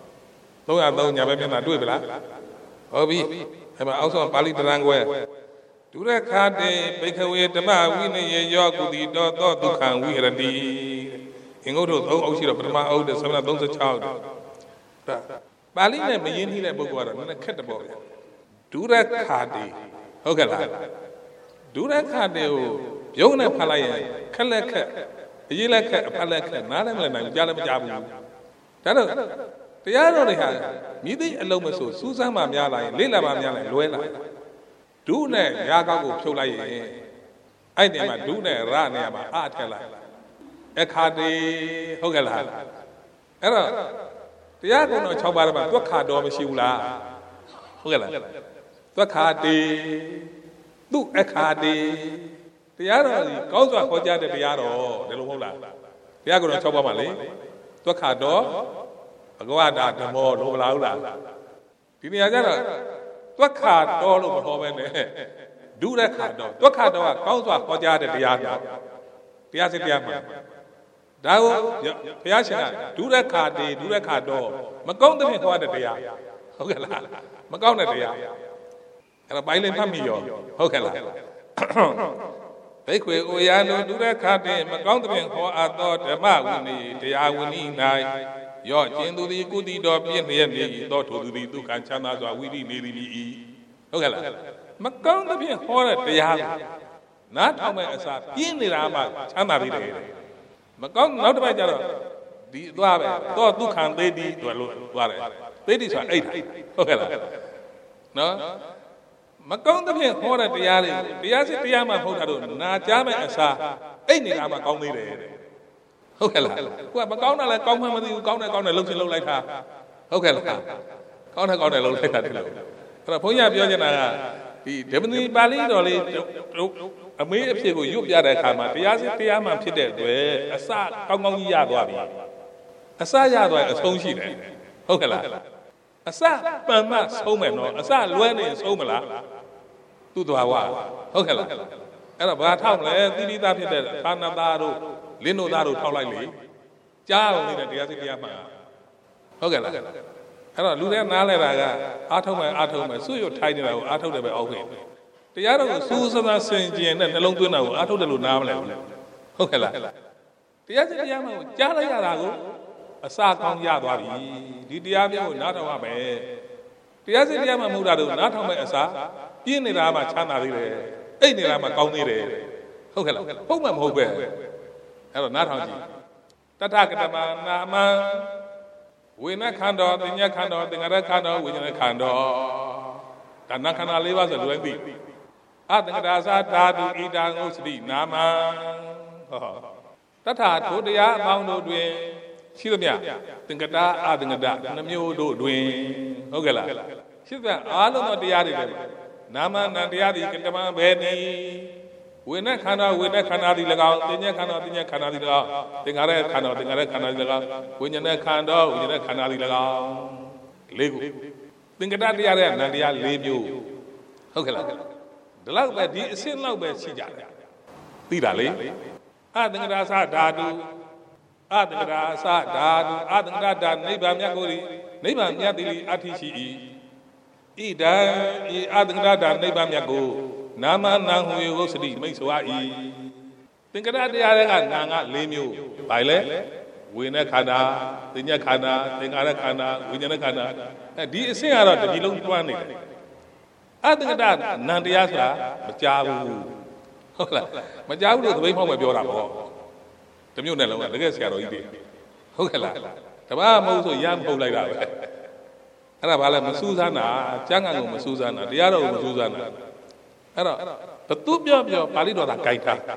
303ညာဘက်မျက်နှာတွေ့ပြီလားဟုတ်ပြီအဲ့မှာအောက်ဆုံးပါဠိတရံခွဲဒုရခါတေဘိခဝေဓမ္မဝိနည်းယောကုတိတောသောဒုက္ခံဝိရတိအင်္ဂုတ္တ3အုပ်ရှိတော့ပထမအုပ်တဲ့စာမျက်နှာ36ဒါပါဠိနဲ့မရင်းနှီးတဲ့ပုဂ္ဂိုလ်ကတော့နည်းနည်းခက်တယ်ပေါ့ဗျာဒုရခါတေဟုတ်ကဲ့လားဒုရခါတေကိုပြုံးနဲ့ဖတ်လိုက်ရင်ခက်လက်ခက်အရေးလက်ခက်အဖက်လက်ခက်နားလည်းမလည်နိုင်ဘူးကြားလည်းမကြားဘူးဒါတော့တရားတော်တွေဟာမိသိအလုံးမဆိုစူးစမ်းမှများလာရင်လေ့လာမှများလာရင်လွဲလာဒုနဲ့ရာကောက်ကိုဖြုတ်လိုက်ရင်အဲ့ဒီမှာဒုနဲ့ရနဲ့မှာအထက်လိုက်အခါတေဟုတ်ကဲ့လားအဲ့တော့တရားကုံတော်6ပါးမှာသွက်ခါတော်မရှိဘူးလားဟုတ်ကဲ့လားသွက်ခါတေသူ့အခါတေတရားတော်ကြီးကောင်းစွာခေါ်ကြတဲ့တရားတော်ဒီလိုမဟုတ်လားတရားကုံတော်6ပါးမှာလေသွက်ခါတော်ဘဂဝတာဓမ္မောလို့မလားဟုတ်လားဒီနေရာကျတော့သွက်ခါတော်လို့မဟောပဲနဲ့ဒုရခါတော်သွက်ခါတော်ကကောင်းစွာခေါ်ကြတဲ့တရားတော်တရားစစ်တရားမှာဒါကိုဘုရားရှင်ကဒုရခါတေဒုရခါတော်မကောင်းတဲ့ခေါ်တဲ့တရားဟုတ်ကဲ့လားမကောင်းတဲ့တရားအဲ့တော့ပိုင်းလေးဖတ်မိရောဟုတ်ကဲ့လားဘိက္ခွေအိုယာလိုဒုရခါတေမကောင်းတဲ့ခေါ်အပ်သောဓမ္မဝိနည်းတရားဝိနည်း၌ယောကျင်သူသည်ကုတိတော်ပြည့်လျက်နေ၏သောထိုသူသည်ဒုက္ခချမ်းသာစွာဝိရိနေသည်၏ဟုတ်ကဲ့လားမကောင်းတဲ့ဟောတဲ့တရားနားထောင်မဲ့အစားပြင်းနေတာမှချမ်းသာပြီလေမကောင်းနောက်တစ်ပတ်ကျတော့ဒီသွားပဲတော့ဒုက္ခံသေးသည်တို့လို့သွားတယ်သေးသည်ဆိုတာအဲ့ဒါဟုတ်ကဲ့လားနော်မကောင်းတဲ့ဟောတဲ့တရားတွေတရားစစ်တရားမှမဟုတ်တာတို့နာကြားမဲ့အစားအဲ့နေတာမှကောင်းသေးတယ်ဟုတ်ကဲ့လားကိုကမကောင်းတာလဲကောင်းမှမသိဘူးကောင်းတယ်လှုပ်ချင်လှုပ်လိုက်တာဟုတ်ကဲ့လားကောင်းတယ်လှုပ်လိုက်တာဒီလိုအဲ့တော့ဘုန်းကြီးပြောချင်တာကဒီဓမ္မနီပါဠိတော်လေးအမေးအဖြစ်ကိုရွတ်ပြတဲ့အခါမှာတရားစစ်တရားမှဖြစ်တဲ့အတွက်အစကောင်းကြီးရသွားပြီအစရသွားရင်အဆုံးရှိတယ်ဟုတ်ကဲ့လားအစပံမဆုံးမယ်နော်အစလွဲနေဆုံးမလားသူ့တော်ဝဟုတ်ကဲ့လားအဲ့တော့ဘာထောက်မလဲသီရိသားဖြစ်တဲ့ဘာနာသားတို့လင်းတို့သားတို့ထောက်လိုက်လေကြားအောင်နေတဲ့တရားစစ်တရားမှဟုတ်ကဲ့လားအဲ့တော့လူတွေနားလဲတာကအားထုတ်မယ်စွတ်ရွတ်ထိုင်းနေတာကိုအားထုတ်တယ်ပဲအောက်ခဲ့တရားတော်ကိုစူးစမ်းဆင်ခြင်တဲ့နှလုံးသွင်းတာကိုအားထုတ်တယ်လို့နားမလဲဘူးဟုတ်ကဲ့လားတရားစစ်တရားမှကိုကြားလိုက်ရတာကိုအစာကောင်းရသွားပြီဒီတရားမျိုးကိုနားထောင်ရမယ်တရားစစ်တရားမှမဟုတ်တာတို့နားထောင်မဲ့အစာပြင်းနေတာမှချမ်းသာသေးတယ်အိတ်နေတာမှကောင်းသေးတယ်ဟုတ်ကဲ့လားဟုတ်မှမဟုတ်ပဲအဲ့တော့နားထောင်ကြည့်တထကတမနာမဝိနခန္ဓာပညာခန္ဓာသင်္ခါရခန္ဓာဝိညာဉ်ခန္ဓာဒါနခန္ဓာ၄ပါးဆိုလွယ်ပြီအသင်္ခါရသာဓာတုဣဒံဥစ္စတိနာမတထထိုတရားအပေါင်းတို့တွင်ရှိသမျှသင်္ကတာအသင်္ကတာနှမျိုးတို့တွင်ဟုတ်ကဲ့လားရှိသမျှအားလုံးသောတရားတွေလည်းနာမနံတရားသည်ကတမံဘယ်နည်းဝိနခန္ဓာသည်၎င်းသင်္ညခန္ဓာသည်၎င်းသင်္ခါရခန္ဓာသည်၎င်းဝိညာဉ်ခန္ဓာသည်၎င်းလေးခုသင်္ကတတရားရဲ့နံတရား၄မျိုးဟုတ်ကဲ့လားဒီလောက်ပဲဒီအစင်းလောက်ပဲရှိကြတယ်သိတာလေအသင်္ကတာသဓာတုအသင်္ကတာသဓာတုအသင်္ကတာနိဗ္ဗာန်မြတ်ကိုနိဗ္ဗာန်မြတ်သည်အထိရှိ၏ဣဒံဤအသင်္ကတာနိဗ္ဗာန်မြတ်ကိုနာမနံဟူ၍ဟုတ်စတိမိတ်ဆွာ၏သင်္ကတတရားတွေကနာငါ၄မျိုးဘာလဲဝိညာဉ်ခန္ဓာသင်္ညခန္ဓာသင်္ခါရခန္ဓာဝိညာဉ်ခန္ဓာဒီအဆင့်ကတော့တတိလုံးတွန်းနေတယ်အသင်္ကတနံတရားဆိုတာမကြားဘူးဟုတ်လားမကြားဘူးလို့သပိတ်ဖောက်မှပြောတာပေါ့တမျိုးနဲ့လုံးကတကယ်ဆရာတော်ကြီးတွေဟုတ်ကဲ့လားတပတ်မဟုတ်ဆိုရမ်းပုတ်လိုက်တာပဲအဲ့ဒါဘာလဲမစူးစမ်းတာကျမ်းဂန်ကိုမစူးစမ်းတာတရားတော်ကိုမစူးစမ်းတာအဲ့တော့ဘသူပြောပါဠိတော်သာကြိုက်တာ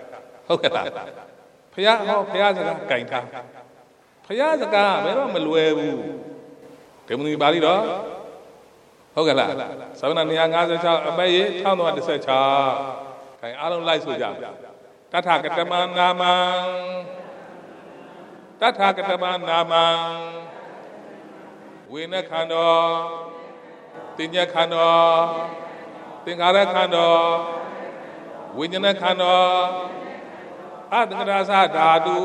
ဟုတ်ကဲ့လားဖယားဟောဖယားစကားကင်ထားဖယားစကားဘယ်တော့မလွယ်ဘူးဒီမူပါဠိတော်ဟုတ်ကဲ့လားသာဝနာ156အပတ်ရေ1316ခိုင်အားလုံးလိုက်ဆိုကြတထကတမနာမံတထကတမနာမံဝိနခန္ဓာတင်ညခန္ဓာသင်္ခါရခန္ဓာဝိညာဏခန္ဓာအတ္တရာသဓာတု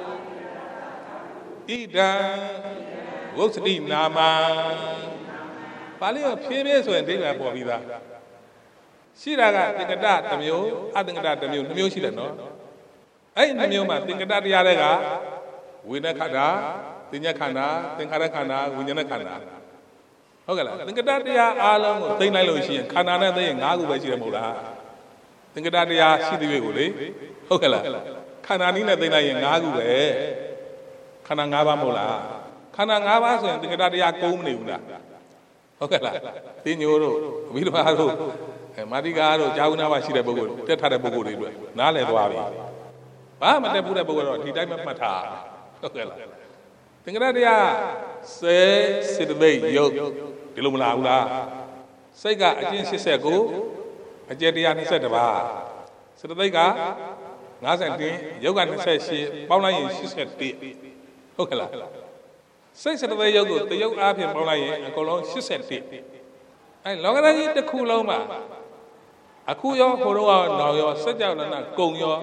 ဣဒံဝုစ္စတိနာမံပါဠိတော်ဖြည်းဖြည်းဆိုရင်အိဗယ်ပေါ်ပြီးသားရှိတာကသင်္ကတတစ်မျိုးအသင်္ကတတစ်မျိုးနှမျိုးရှိတယ်နော်အဲ့ဒီနှမျိုးမှာသင်္ကတတရားတွေကဝိညာဉ်ခန္ဓာတင်ညခန္ဓာသင်္ခါရခန္ဓာဝိညာဉ်ခန္ဓာဟုတ်ကဲ့လားသင်္ကတတရားအားလုံးကိုသိလိုက်လို့ရှိရင်ခန္ဓာနဲ့သိရင်၅ခုပဲရှိတယ်မဟုတ်လားသင်္ကတတရားရှိတဲ့ကိုလေဟုတ်ကဲ့လားခန္ဓာနည်းနဲ့သိလိုက်ရင်၅ခုပဲခန္ဓာ၅ပါးမဟုတ်လားခန္ဓာ၅ပါးဆိုရင်သင်္ကတတရားကုန်းမနေဘူးလားဟုတ်ကဲ့လားသင်ညိုတို့ဝိဓမာတို့မာတိကာတို့ကြာဝနာပါရှိတဲ့ပုဂ္ဂိုလ်တက်ထားတဲ့ပုဂ္ဂိုလ်တွေအတွက်နားလည်သွားပြီဘာမှမတက်ဘူးတဲ့ပုဂ္ဂိုလ်တော့ဒီတိုင်းမှမှတ်ထားဟုတ်ကဲ့လားသင်္ကတတရားစေစေတသိက်ယုတ်ဒီလိုမလားဘူးလားစိတ်ကအကျင့်89အကျင့်121ပါးစေတသိက်က50ယုတ်က28ပေါင်းလိုက်ရင်81ဟုတ်ကဲ့လားစိတ်စေတသိက်ယုတ်ကိုတယုတ်အားဖြင့်ပေါင်းလိုက်ရင်အကုန်လုံး81အဲလောကဓာတ်ကြီးတစ်ခုလုံးမှာအခုရောဟိုတော့နောင်ရောစัจ java နာကုံရော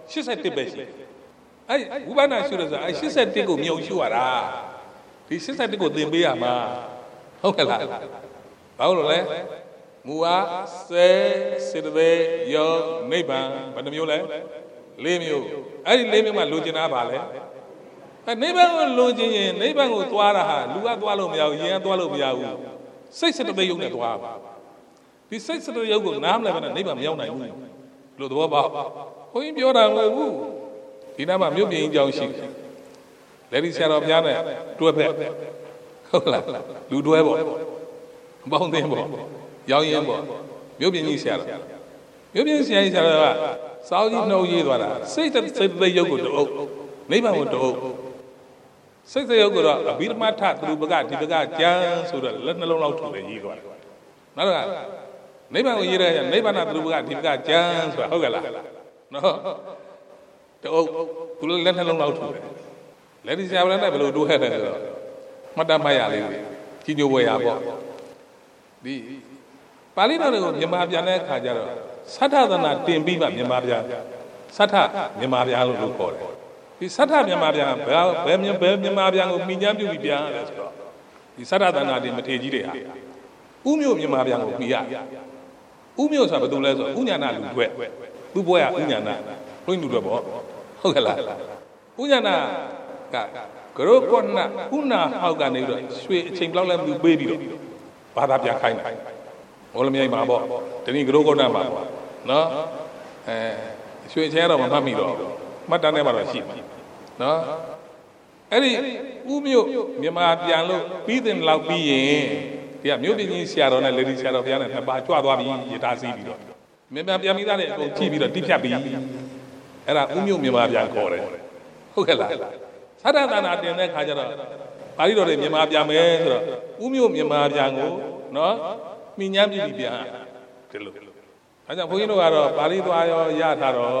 81ပဲရှိအဲဝိပဿနာရှုလို့ဆိုအဲ81ကိုမြုံရှုရတာဒီ81ကိုသင်ပေးရမှာဟုတ်ကဲ့လားဘာလို့လဲမူအားစေတသိက်ယောနိဗ္ဗာန်ဘယ်နှမျိုးလဲ၄မျိုးအဲ့ဒီ၄မျိုးမှာလိုချင်တာပါလဲအဲနိဗ္ဗာန်ကိုလိုချင်ရင်နိဗ္ဗာန်ကိုသွားတာဟာလူကသွားလို့မရဘူးယင်ကသွားလို့မရဘူးစိတ်စေတသိက်ယုတ်နဲ့သွားပါဒီစိတ်စေတသိက်ယုတ်ကိုနားမလဲဘဲနဲ့နိဗ္ဗာန်မရောက်နိုင်ဘူးလို့သဘောပေါက်ဘုန်းကြီးပြောတာမဟုတ်ဘူးဒီနားမှာမြို့ပြင်ကြီးကြောင်းရှိလက်ဒီဆရာတော်များနဲ့တွဲဖက်ဟုတ်လားလူတွဲပေါ့အပေါင်းအသင်းပေါ့ရောင်းရင်ပေါ့မြို့ပြင်ကြီးဆရာတော်မြို့ပြင်ဆရာကြီးဆရာတော်ကစောင်းကြီးနှုတ်ရေးသွားတာစိတ်စေတသိက်ယုတ်ကိုတအုပ်နိဗ္ဗာန်ကိုတအုပ်စိတ်စေယုတ်ကတော့အဘိဓမ္မထသူပကဒီပကကျမ်းဆိုတော့လက်နှလုံးလောက်ထုပဲရေးသွားတယ်နောက်ကနိဗ္ဗာန်ကိုရေးရရင်နိဗ္ဗာန်သူပကဒီပကကျမ်းဆိုတာဟုတ်ကဲ့လားနော်တအုပ်သူလက်နှလုံးလောက်ထုတယ်လက်ဒီဆရာဝန်နဲ့ဘယ်လိုတိုးဟဲ့တယ်ဆိုတော့မှတ်တမ်းမှတ်ရလေးကြီးညိုဝယ်ရပေါ့ဒီပါဠိတော်တွေကိုမြန်မာပြန်တဲ့အခါကျတော့သတ္ထသနာတင်ပြီးမှမြန်မာပြန်သတ္ထမြန်မာပြန်လို့ခေါ်တယ်ဒီသတ္ထမြန်မာပြန်ဘယ်မြန်မာပြန်ကိုမိညာပြုပြီးပြန်ရလဲဆိုတော့ဒီသတ္ထသနာတင်မထေကြီးတွေဟာဥမျိုးမြန်မာပြန်ကိုပြီးရဥမျိုးဆိုတာဘာလို့လဲဆိုတော့ဥညာဏလူတွေသူ့ဘွဲကဥညာဏဘုန်းကြီးလူတွေပေါ့ဟုတ်ကဲ့လားဥညာဏကကရောကောနာဥနာဟောက်ကနေပြီးတော့ရွှေအချိန်ဘလောက်လဲမသူပေးပြီးတော့ဘာသာပြန်ခိုင်းတယ်ဘောလမြိုင်မှာပေါ့တနည်းကရောကောနာမှာပေါ့နော်ရွှေအချိန်ကတော့မမှတ်မိတော့မှတ်တမ်းထဲမှာတော့ရှိမှာနော်အဲ့ဒီဥမျိုးမြန်မာပြန်လို့ပြီးတဲ့လောက်ပြီးရင်ဒီကမြို့ပြည်ကြီးဆရာတော်နဲ့လေဒီဆရာတော်ဘုရားနဲ့နှစ်ပါးကြွသွားပြီးရထားစီးပြီးတော့မြန်မာပြန်ပြီးသားနဲ့အကုန်ကြည့်ပြီးတော့တိဖြတ်ပြီးအဲ့ဒါဥမျိုးမြန်မာပြန်ခေါ်တယ်ဟုတ်ကဲ့လားသတ္တသနာတင်တဲ့ခါကျတော့ပါဠိတော်တွေမြန်မာပြန်မယ်ဆိုတော့ဥမျိုးမြန်မာပြန်ကိုနော်မိညာပြည်ပြီးပြန်ဒီလိုအဲကြောင့်ဘုန်းကြီးတို့ကတော့ပါဠိသွားရောရထားတော့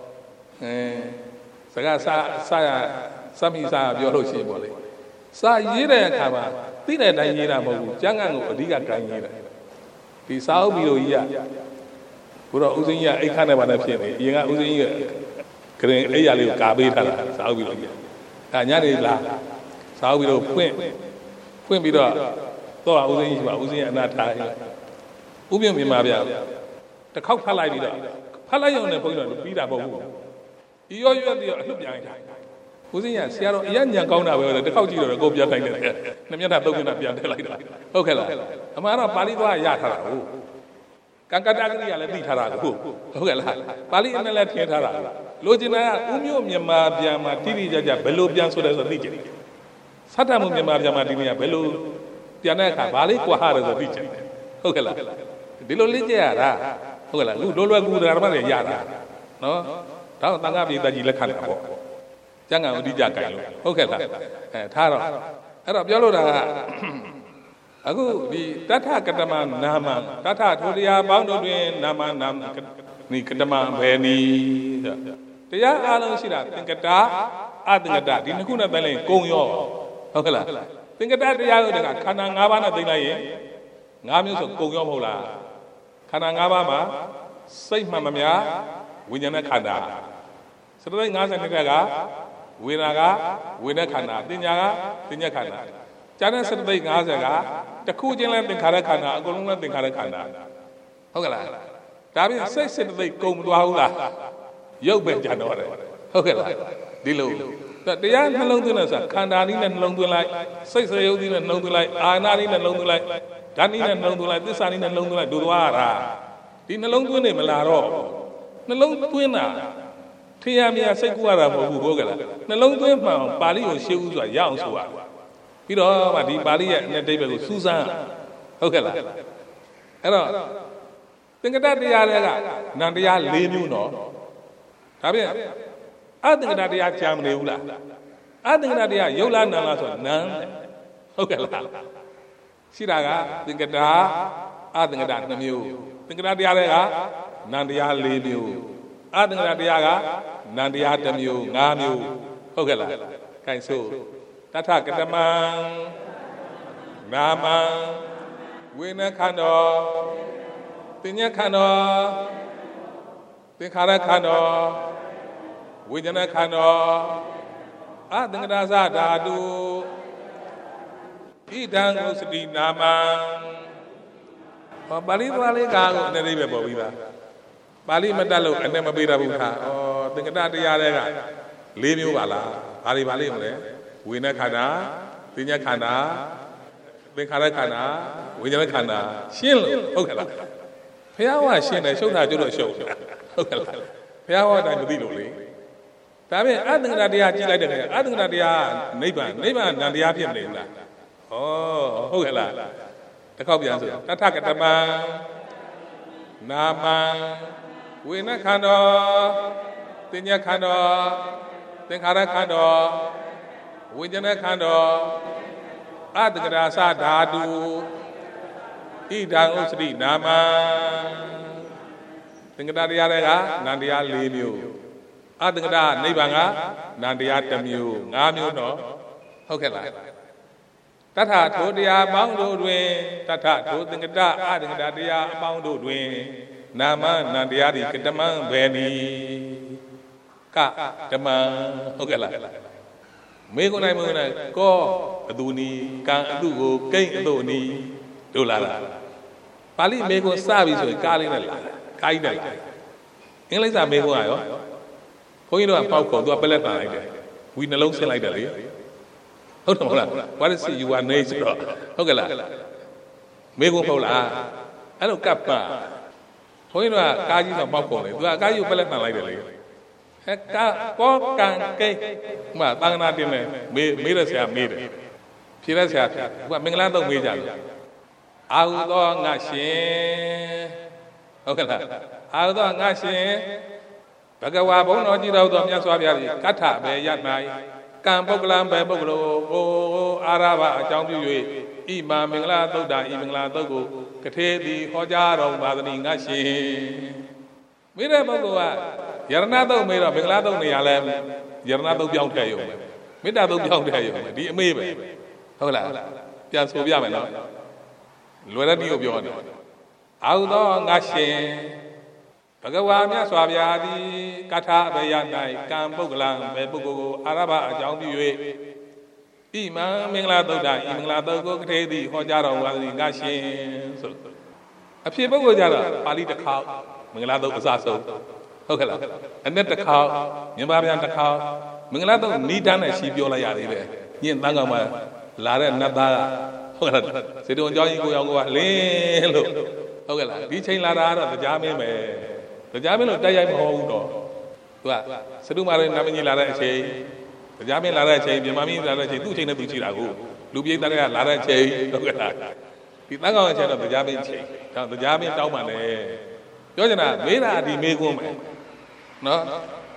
စကားစမိစာပြောလို့ရှိရင်ပေါ့လေစာရေးတဲ့အခါမှာသိတဲ့အတိုင်းရေးတာမဟုတ်ဘူးကျမ်းဂန်ကိုအဓိကကိုင်းရေးတယ်ဒီစာအုပ်ပြီးလို့ကြီးရဘုရားဦးစင်းကြီးကအိတ်ခါနဲ့ပါနဲ့ဖြစ်နေအရင်ကဦးစင်းကြီးကဂရင်အိယာလေးကိုကာပေးထားတာစာအုပ်ပြီးလို့ကြီးအဲညနေလာစာအုပ်ပြီးတော့ဖွင့်ပြီးတော့ဦးစင်းကြီးပါဦးစင်းရဲ့အနာထားဥပ္ပယမြန်မာဗျာတစ်ခေါက်ဖတ်လိုက်ပြီးတော့ဖတ်လိုက်ရုံနဲ့ဘုန်းကြီးတို့ပြီးတာမဟုတ်ဘူးဒီရောရွက်ပြီးတော့အလှပြန်လိုက်တာဦးစင်းရဆရာတော်အရညံကောင်းတာပဲတစ်ခေါက်ကြည့်တော့ကိုပြန်တိုင်းတယ်နှစ်မျက်နှာသုံးမျက်နှာပြန်ထည့်လိုက်တာဟုတ်ကဲ့လားအမှန်တော့ပါဠိသွားရထားတာဟုတ်ကံကတ္တကရိယာလည်းသိထားတာကိုဟုတ်ကဲ့လားပါဠိအနဲ့လည်းထင်ထားတာလိုချင်တာကဥမျိုးမြန်မာပြန်မှာတိတိကျကျဘယ်လိုပြန်ဆိုလဲဆိုသိကြတယ်သတ္တမှုမြန်မာပြန်မှာဒီနေ့ကဘယ်လိုပြန်တဲ့အခါဘာလေးကွာဟာတယ်ဆိုသိကြတယ်ဟုတ်ကဲ့လားဒီလိုလေ့ကျက်ရတာဟုတ်ကဲ့လားလူလွယ်ကူတာမှလည်းရတာနော်ဒါတော့တန်ခါပြည်သက်ကြီးလက်ခံတာပေါ့ကျန်ကန်ဥဒိကြကြိုင်လို့ဟုတ်ကဲ့လားထားတော့အဲ့တော့ပြောလို့တာကအခုဒီတထကတမနာမတထထိုတရားပေါင်းတို့တွင်နာမနာနိကတမဘယ်နည်းတရားအားလုံးရှိတာသင်္ကတာအသင်္ကတဒီနှစ်ခုနဲ့ပဲလဲကုံရောဟုတ်ကဲ့လားသင်္ကတတရားကိုတကခန္ဓာ၅ပါးနဲ့သိလိုက်ရင်၅မျိုးဆိုကုံရောမဟုတ်လားခန္ဓာ၅ပါးမှာစိတ်မှန်မများဝိညာဉ်နဲ့ခန္ဓာစတသိက်52ကဝေဒနာကဝေဒနာခန္ဓာပညာကပညာခန္ဓာကျန်တဲ့စတသိက်50ကတစ်ခုချင်းလဲသင်္ခါရခန္ဓာအကုန်လုံးလဲသင်္ခါရခန္ဓာဟုတ်ကဲ့လားဒါပြင်စိတ်စတသိက်ကုံမသွားဘူးလားရုပ်ပဲကြတော့တယ်ဟုတ်ကဲ့လားဒီလိုတရားနှလုံးသွင်းလို့ဆိုခန္ဓာနည်းနဲ့နှလုံးသွင်းလိုက်စိတ်စရုပ်နည်းနဲ့နှလုံးသွင်းလိုက်အာနာနည်းနဲ့နှလုံးသွင်းလိုက်ဓာတ်နည်းနဲ့နှလုံးသွင်းလိုက်သစ္စာနည်းနဲ့နှလုံးသွင်းလိုက်ဒုသွားတာဒီနှလုံးသွင်းနေမလားတော့နှလုံးသွင်းတာထင်ရမြင်စိတ်ကူရတာမဟုတ်ဘူးဟုတ်ကဲ့လားနှလုံးသွင်းမှန်ပါဠိကိုရှင်းဥစွာရအောင်ဆိုတာပြီးတော့မှဒီပါဠိရဲ့အတိတ်ဘက်ကိုစူးစမ်းဟုတ်ကဲ့လားအဲ့တော့သင်္ကတတရားတွေကနန္တရား၄မျိုးနော်ဒါဖြင့်အသင်္ကတတရားကြာမနေဘူးလားအသင်္ကတတရားရုပ်လားနာမ်လားဆိုနန်းဟုတ်ကဲ့လားရှိတာကသင်္ကတအသင်္ကတ2မျိုးသင်္ကတတရားတွေကနန္တရား4မျိုးအသင်္ကတတရားကနန္တရား1မျိုး5မျိုးဟုတ်ကဲ့လားခိုင်ဆိုတထကတမံနာမံဝိနခန္ဓောပညာခန္ဓောသင်္ခါရခန္ဓောဝိညာဉ်ခန္ဓောအသင်္ကတသဓာတုဣဒံဥစတိနာမံပါဠိတော်လေးကတော့အနည်းလေးပဲပေါ်ပြီးသားပါဠိမတတ်လို့အနဲ့မပေးရဘူးခါသင်္ကတတရားတွေက၄မျိုးပါလားဘာတွေပါလိမ့်မလဲဝိညာဉ်ခန္ဓာပညာခန္ဓာသင်္ခါရခန္ဓာဝိညာဉ်ခန္ဓာရှင်းလို့ဟုတ်ကဲ့လားဘုရားကရှင်းတယ်ရှုပ်တာကျွတ်တော့ရှုပ်ဟုတ်ကဲ့လားဘုရားဟောတိုင်းမသိလို့လေဒါဖြင့်အသင်္ကတတရားကြည့်လိုက်တဲ့အခါအသင်္ကတတရားနိဗ္ဗာန်နန္တရားဖြစ်မနေဘူးလားဟုတ်ကဲ့လားတစ်ခေါက်ပြန်ဆိုတထကတမံနာမံဝိနခန္ဓောပညာခန္ဓောသင်္ခါရခန္ဓောဝိညာဉ်ခန္ဓောအတ္တကရာသဓာတုဣဒံဥစတိနာမံသင်္ကတတရားတွေကနန္တရား၄မျိုးအတ္တကရာနိဗ္ဗာန်ကနန္တရား1မျိုး5မျိုးတော့ဟုတ်ကဲ့လားတထထိုတရားပေါင်းတို့တွင်တထထိုသင်္ကတအသင်္ကတတရားအပေါင်းတို့တွင်နာမနန္တရားဒီကတမံဘယ်နည်းကတမံဟုတ်ကဲ့လားမေကုနိုင်ကောအတူနီကံအတူကိုကိန်းအတူနီတို့လာလားပါဠိမေကုစပြီဆိုရင်ကားလေးနဲ့လာကားကြီးနဲ့လာအင်္ဂလိပ်စာမေကုကရောဘုန်းကြီးတို့ကပေါက်ခေါ်သူကပလက်တန်လိုက်တယ်ဝီနှလုံးဆင်းလိုက်တယ်လေဟုတ်တယ်မဟုတ်လား what is you are name ဆိုတော့ဟုတ်ကဲ့လားမေကုမဟုတ်လားအဲ့လိုကပ်ပါဘုန်းကြီးတို့ကကားကြီးတော့ပေါက်ခေါ်တယ်သူကကားကြီးကိုပလက်တန်လိုက်တယ်လေကောကံကိမသံဃာတင်မယ်မေးရဆရာမေးတယ်ဖြေရဆရာဖြေသူကမင်္ဂလာတော့မေးကြတယ်အာဟုသောငါရှင်ဟုတ်ကဲ့လားအာဟုသောငါရှင်ဘဂဝါဘုန်းတော်ကြီးတော်မြတ်စွာဘုရားကြီးကထဘေယ၌ကံပုဂ္ဂလံဘေပုဂ္ဂလောကိုအာရဘအကြောင်းပြု၍ဣမာမင်္ဂလာသုတ်တာဤမင်္ဂလာသုတ်ကိုကထေသည်ဟောကြားတော်ပါသည်ငါရှင်မိတဲ့ပုဂ္ဂိုလ်ကယရဏတုတ်မေးတော့မင်္ဂလာတုတ်နေရလဲယရဏတုတ်ပြောင်းထည့်ရုံပဲမေတ္တာတုတ်ပြောင်းထည့်ရုံပဲဒီအမေးပဲဟုတ်လားပြန်ဆိုပြမယ်နော်လွယ်တဲ့နည်းကိုပြောတယ်အာဟုသောငါရှင်ဘဂဝါမြတ်စွာဘုရားသည်ကထာဘေယ၌ကံပုဂ္ဂလံဘေပုဂ္ဂိုလ်ကိုအာရဘအကြောင်းပြု၍ဣမံမင်္ဂလာတုတ်တာဤမင်္ဂလာတုတ်ကိုကထေသည်ဟောကြားတော်မူသည်ငါရှင်ဆိုအဖြစ်ပုဂ္ဂိုလ်ကြတော့ပါဠိတစ်ခေါက်မင်္ဂလာတုတ်အစဆုံးဟုတ်ကဲ့လားအနဲ့တစ်ခေါက်မြန်မာပြန်တစ်ခေါက်မင်္ဂလာတုတ်နီးတန်းနဲ့ရှင်းပြောလိုက်ရသေးတယ်ညင်တန်းကောင်မှလာတဲ့နတ်သားကဟုတ်ကဲ့လားစေတုံကျောင်းကြီးကိုရောက်ကလင်းလို့ဟုတ်ကဲ့လားဒီချိန်လာတာကတော့တရားမင်းပဲတရားမင်းလို့တိုက်ရိုက်မဟုတ်ဘူးတော့သူကစတုမာရနာမည်ကြီးလာတဲ့အချိန်တရားမင်းလာတဲ့အချိန်မြန်မာမင်းလာတဲ့အချိန်သူ့အချိန်နဲ့သူကြည့်တာကိုလူပြေးသားကလာတဲ့အချိန်ဟုတ်ကဲ့လားဒီတန်းကောင်အချိန်တော့တရားမင်းချိန်ဒါတရားမင်းတောင်းပါနဲ့ပြောချင်တာမေးတာဒီမေးခွန်းပဲနော်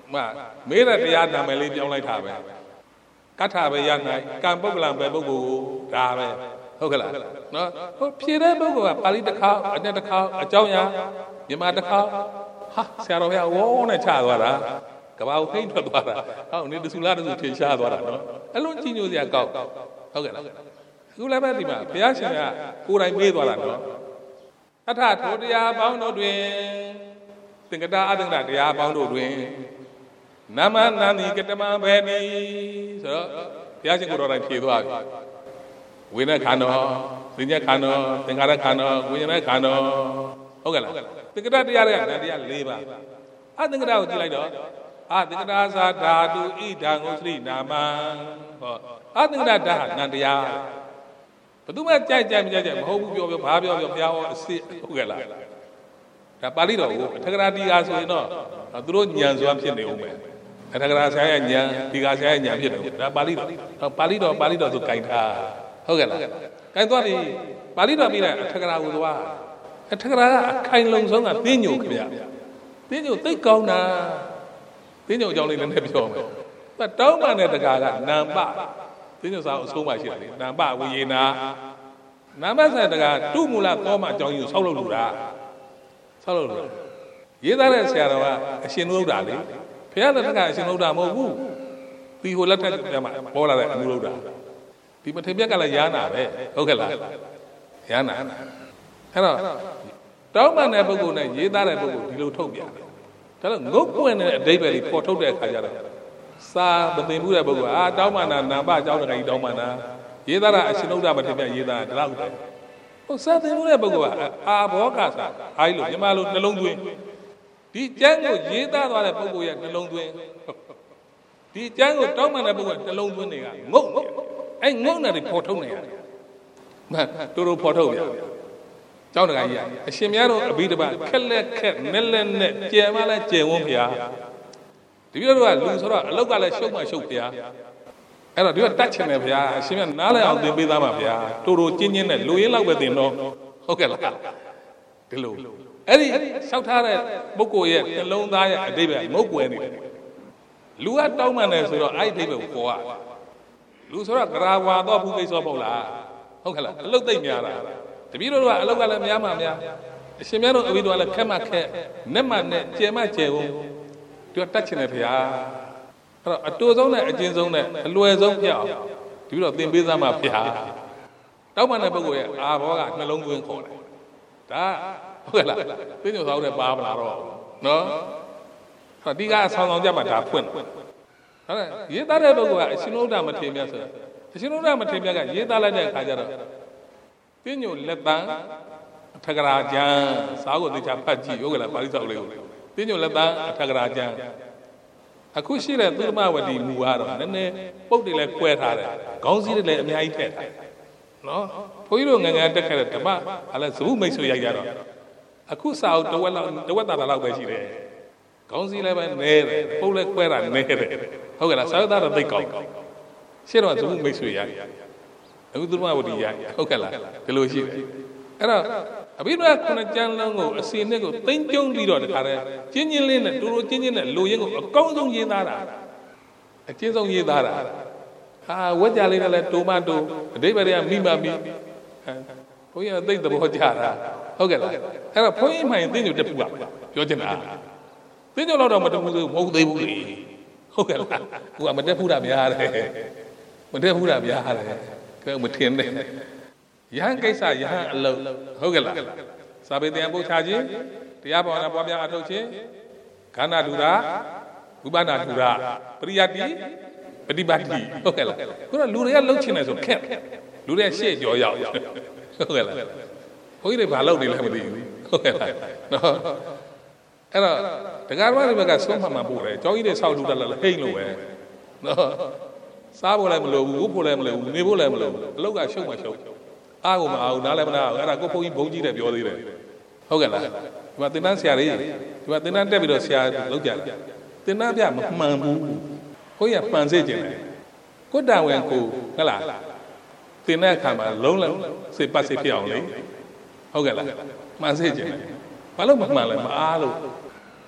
မေးတဲ့တရားနာမည်လေးပြောင်းလိုက်တာပဲကထာပဲရနိုင်ကံပုဂ္ဂလံပဲပုဂ္ဂိုလ်ကိုဒါပဲဟုတ်ကလားနော်ဖြေတဲ့ပုဂ္ဂိုလ်ကပါဠိတစ်ခါအနဲ့တစ်ခါအကြောင်းအရာမြန်မာတစ်ခါဟာဆရာတော်ဘုရားဝေါနဲ့ချသွားတာကဘာကိုဖိတ်ထွက်သွားတာဟောနေတဆူလားတဆူထင်ရှားသွားတာနော်အလုံးကြီးညိုစရာကောက်ဟုတ်ကဲ့လားအခုလည်းပဲဒီမှာဘုရားရှင်ကကိုယ်တိုင်မေးသွားတာနော်အထထိုတရားပေါင်းတို့တွင်သင်္ကတာအသင်္ကတာတရားပေါင်းတို့တွင်နမနာနိကတမဘေနိဆိုတော့ဘုရားရှင်ကိုယ်တော်တိုင်ဖြေသွားပြီဝိနည်းခန္ဓာသင်္ညခန္ဓာသင်္ခါရခန္ဓာဝိညာဉ်ခန္ဓာဟုတ်ကဲ့လားသင်္ကတာတရားတွေကတရား၄ပါးအသင်္ကတာကိုကြည့်လိုက်တော့အသင်္ကတာသာဓာတုဣဒံဥစ္စရိနာမဟောအသင်္ကတာဓာတ်နန္တရားဘယ်သူမှကြိုက်မကြိုက်မဟုတ်ဘူးပြောဘာပြောဘုရားဟောအစစ်ဟုတ်ကဲ့လားဒါပါဠိတော်ကိုအထကရာတိကာဆိုရင်တော့သူတို့ဉာဏ်စွမ်းဖြစ်နေဦးမယ်အထကရာဆရာရဲ့ဉာဏ်ဒီကာဆရာရဲ့ဉာဏ်ဖြစ်နေဦးဒါပါဠိတော်ဆိုကြိုက်ထားဟုတ်ကဲ့လားကြိုက်သွားပြီပါဠိတော်ပြီးတဲ့အထကရာကိုသွားအထကရာကအခိုင်လုံဆုံးကသိညိုခင်ဗျသိညိုသိကောင်းတာသိညိုအကြောင်းလေးလည်းပြောမယ်တောင်းပန်တဲ့တကာကနံပသိညိုစာအဆုံးမှရှိတယ်လေနံပဝိယေနာနာမဆိုင်တကာတုမူလသောမအကြောင်းကြီးကိုဆောက်လုပ်လို့တာဆောက်လုပ်လို့ရေးသားတဲ့ဆရာတော်ကအရှင်လုဒ္ဓလေဘုရားလက်ထက်ကအရှင်လုဒ္ဓမဟုတ်ဘူးဒီဟိုလက်ထက်ကမှပေါ်လာတဲ့အမှုလုဒ္ဓဒီမထေမြတ်ကလည်းယာနာပဲဟုတ်ကဲ့လားယာနာအဲ့တော့တောင်းပန်တဲ့ပုဂ္ဂိုလ်နဲ့ရေးသားတဲ့ပုဂ္ဂိုလ်ဒီလိုထုတ်ပြတယ်ဒါတော့ငုတ်ပွင့်တဲ့အဓိပ္ပာယ်ကြီးပေါ်ထုတ်တဲ့အခါကျတော့စာမသိဘူးတဲ့ပုဂ္ဂိုလ်တောင်းပန်တာနာမအကြောင်းတခါကြီးတောင်းပန်တာရေးသားတာအရှင်လုဒ္ဓမထေမြတ်ရေးသားတာဒါတော့ဟိုစာသိဘူးတဲ့ပုဂ္ဂိုလ်ကအာဘောကစာအားလို့မြန်မာလိုနှလုံးသွင်းဒီကျမ်းကိုရေးသားသွားတဲ့ပုဂ္ဂိုလ်ရဲ့နှလုံးသွင်းဒီကျမ်းကိုတောင်းပန်တဲ့ပုဂ္ဂိုလ်နှလုံးသွင်းတွေကငုတ်အဲ့ငုတ်နဲ့ပေါ်ထုတ်နေရတယ်တူတူပေါ်ထုတ်ပြကျောင်းတကာကြီးအရှင်များတို့အဘိဓမ္မာခက်လက်ခက်နဲ့လက်နဲ့ကျယ်မလဲကျယ်ဝန်းဖျားဒီလိုတော့လူဆိုတော့အလောက်ကလည်းရှုပ်မှရှုပ်ဖျားအဲ့တော့ဒီကတတ်ချင်တယ်ဗျာအရှင်မြတ်နားလည်အောင်သင်ပေးသားမှာဗျာတူတူကျင်းချင်းနဲ့လူရင်းလောက်ပဲသင်တော့ဟုတ်ကဲ့လားဒီလိုအဲ့ဒီလျှောက်ထားတဲ့ပုဂ္ဂိုလ်ရဲ့နှလုံးသားရဲ့အဓိပ္ပာယ်မဟုတ်ကွယ်နေတယ်လူကတောင်းပန်တယ်ဆိုတော့အဲ့ဒီအဓိပ္ပာယ်ကိုပေါ်ရလူဆိုတော့ဂရာဝါတော့ဘူးကိစ္စပေါ့လားဟုတ်ကဲ့လားအလုတ်သိမ့်များတာတပည့်တော်ကအလုတ်ကလည်းများမှများအရှင်မြတ်တို့အဘိဓမ္မာလည်းခက်မှခက်နဲ့မှနဲ့ကျယ်မှကျယ်ဝန်းဒီကတတ်ချင်တယ်ဗျာအဲ့တော့အတူဆုံးနဲ့အကျဉ်းဆုံးနဲ့အလွယ်ဆုံးပြအောင်ဒီလိုသင်ပေးသားမှာဗျာတောက်မှန်တဲ့ပုဂ္ဂိုလ်ရဲ့အာဘောကနှလုံးသွင်းခေါ်တယ်ဒါဟုတ်ကဲ့လားသိညိုဆောင်တဲ့ပါမလားတော့နော်အဲ့ဒီကအဆောင်ဆောင်ကြမှာဒါဖွင့်ဟုတ်လားရေးသားတဲ့ပုဂ္ဂိုလ်ကအရှင်လုဒ္ဓမထေမြတ်ဆိုတာအရှင်လုဒ္ဓမထေမြတ်ကရေးသားလိုက်တဲ့အခါကျတော့သိညိုလက်တန်းအထကရာကျမ်းစာကိုသိချဖတ်ကြည့်ဟုတ်ကဲ့လားပါဠိစာလေးကိုသိညိုလက်တန်းအထကရာကျမ်းအခုရှိတဲ့သုမဝတီမူကတော့နည်းနည်းပုတ်တွေလည်းကွဲထားတယ်ခေါင်းစည်းတွေလည်းအများကြီးထည့်ထားတယ်နော်ဘုန်းကြီးတို့ငယ်ငယ်တက်ခဲ့တဲ့ဓမ္မဟာလည်းဇဝုမိတ်ဆွေရိုက်ကြတော့အခုစာအုပ်တဝက်တာလောက်ပဲရှိတယ်ခေါင်းစည်းလည်းပဲနဲတယ်ပုတ်လည်းကွဲတာနဲတယ်ဟုတ်ကဲ့လားစာအုပ်သားတော့သိကောင်းရှင်းတော့ဇဝုမိတ်ဆွေရိုက်အခုသုမဝတီရိုက်ဟုတ်ကဲ့လားဒီလိုရှိတယ်အဲ့တော့အဘိဓမ္မာခုနှစ်ကျမ်းလုံးကိုအစီနဲ့ကိုသိမ့်ကျုံပြီးတော့တခါတည်းချင်းချင်းလေးနဲ့တူတူချင်းချင်းနဲ့လူရင်းကိုအကောင်းဆုံးရေးသားတာအကျဉ်းဆုံးရေးသားတာဟာဝက်ကြလေးနဲ့လည်းတိုမတိုအဓိပ္ပာယ်တွေကမိမမိဘုန်းကြီးကသိသဘောကျတာဟုတ်ကဲ့လားအဲ့တော့ဘုန်းကြီးမှရင်သိညိုတက်ဘူးပါပြောချင်တာသိညိုတော့မတက်ဘူးဆိုမဟုတ်သေးဘူးလေဟုတ်ကဲ့လားသူကမတက်ဘူးတာများတယ်မတက်ဘူးတာများတယ်ကဲမထင်နဲ့ယဟန်ကိစ္စယဟန်အလုံးဟုတ်ကဲ့လားစာပေတရားပို့ချခြင်းတရားဘာဝနာပွားများအထောက်ခြင်းခန္ဓာဒုရာဝိပဿနာဒုရာပရိယတိပฏิပတ်တိဟုတ်ကဲ့လားခုနလူတွေကလှုပ်ချင်တယ်ဆိုခက်လူတွေကရှေ့ကြော်ရောက်ဟုတ်ကဲ့လားဘုန်းကြီးတွေဘာလုပ်နေလဲမသိဘူးဟုတ်ကဲ့လားနော်အဲ့တော့တရားတော်တွေဘက်ကဆုံးမှပို့တယ်ကျောင်းကြီးတွေဆောက်လူတက်လာဟိတ်လို့ပဲနော်စားဖို့လည်းမလိုဘူးဝတ်ဖို့လည်းမလိုဘူးနေဖို့လည်းမလိုဘူးအလောက်ကရှုပ်မှရှုပ်အားကိုမအောင်နားလည်းမနာအောင်အဲ့ဒါကိုဘုန်းကြီးဘုန်းကြီးတဲ့ပြောသေးတယ်ဟုတ်ကဲ့လားဒီမှာသင်္นานဆရာလေးဒီမှာသင်္นานတက်ပြီးတော့ဆရာလောက်ကြတယ်သင်္นานပြမမှန်ဘူးဘုန်းကြီးကမှန်စေခြင်းတယ်ကိုတာဝန်ကိုဟုတ်လားသင်တဲ့အခါမှာလုံးလုံးစိတ်ပတ်စိတ်ဖြစ်အောင်လေဟုတ်ကဲ့လားမှန်စေခြင်းဘာလို့မမှန်လဲမအားလို့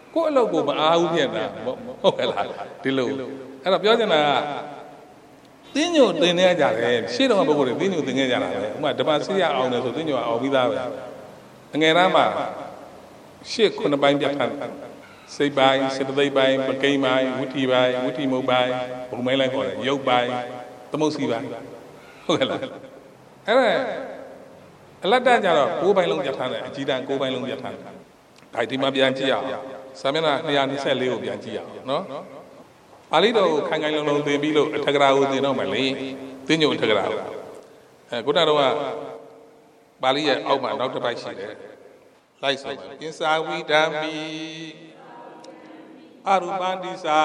ကိုယ့်အလုပ်ကိုမအားဘူးဖြစ်နေတာဟုတ်ကဲ့လားဒီလိုအဲ့တော့ပြောချင်တာကတင်းညိုတင်နေကြတယ်ရှေ့တော့ပုဂ္ဂိုလ်တွေတင်းညိုတင်ခဲ့ကြတာပဲဥပမာဓမ္မစီရအောင်တယ်ဆိုတင်းညိုအောင်ပြီးသားပဲငယ်တန်းမှာရှေ့9ပိုင်းပြတ်ထားစိတ်ပိုင်းစေတသိက်ပိုင်းပကိန်းပိုင်းဝိထီပိုင်းဝိထီမုတ်ပိုင်းဘုံမိုင်းလိုက်ခေါ်တယ်ရုပ်ပိုင်းသမုတ်စီပိုင်းဟုတ်ကဲ့လားအဲ့ဒါအလတ်တကြတော့9ပိုင်းလုံးပြတ်ထားတယ်အကြီးတန်း9ပိုင်းလုံးပြတ်ထားတယ်ဒါဒီမှာပြန်ကြည့်ရအောင်စာမျက်နှာ224ကိုပြန်ကြည့်ရအောင်နော်ပါဠိတော်ကိုခိုင်ခိုင်လုံလုံသင်ပြီးလို့အထက်ကရာကိုသင်တော့မယ်လေသင်ညုံအထက်ကရာကိုခုနကတော့ပါဠိရဲ့အောက်မှာနောက်တစ်ပိုက်ရှိတယ်လိုက်ဆိုပါကိစ္ဆာဝိဓမ္မိအရူပန္တိစာ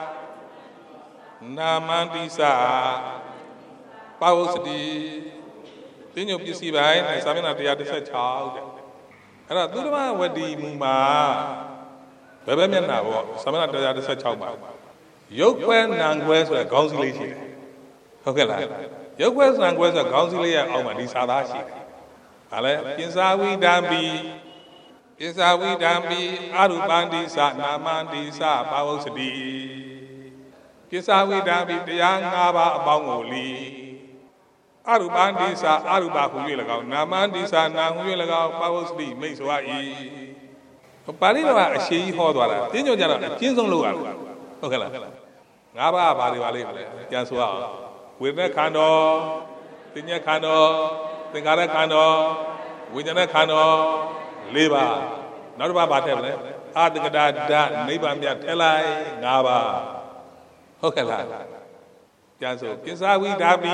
နာမန္တိစာပါဝုစတိသင်ညုံပစ္စည်းပိုင်းစာမျက်နှာ116တဲ့အဲ့တော့သုတ္တမဝတ္တိမူမှာဘယ်ဘက်မျက်နှာပေါ့စာမျက်နှာ116မှာရုပ်ခွဲနံခွဲဆိုတဲ့ခေါင်းစည်းလေးရှိတယ်ဟုတ်ကဲ့လားရုပ်ခွဲနံခွဲဆိုတဲ့ခေါင်းစည်းလေးရဲ့အောက်မှာဒီစာသားရှိတယ်ဒါလည်းကိစ္ဆာဝိဓမ္မိကိစ္ဆာဝိဓမ္မိအရူပန္တိသနာမန္တိသပါဝုစတိကိစ္ဆာဝိဓမ္မိတရား5ပါးအပေါင်းကိုလီအရူပန္တိသအရူပဟူ၍၎င်းနာမန္တိသနာဟူ၍၎င်းပါဝုစတိမိတ်စွာ၏ပါဠိတော်ကအရှိကြီးဟောသွားတာသင်ညွှန်ကြတော့အကျဉ်းဆုံးလို့ရဟုတ်ကဲ့လား5ပါးဘာတွေပါလိမ့်မလဲပြန်ဆိုအောင်ဝေဒနာခန္ဓာသင်္ညခန္ဓာသင်္ခါရခန္ဓာဝိညာဉ်ခန္ဓာ4ပါးနောက်တစ်ပါးဘာထည့်မလဲအာတကတာဓာတ်နိဗ္ဗာန်မြတ်ထည့်လိုက်5ပါးဟုတ်ကဲ့လားပြန်ဆိုကိစ္ဆာဝိဓမ္မိ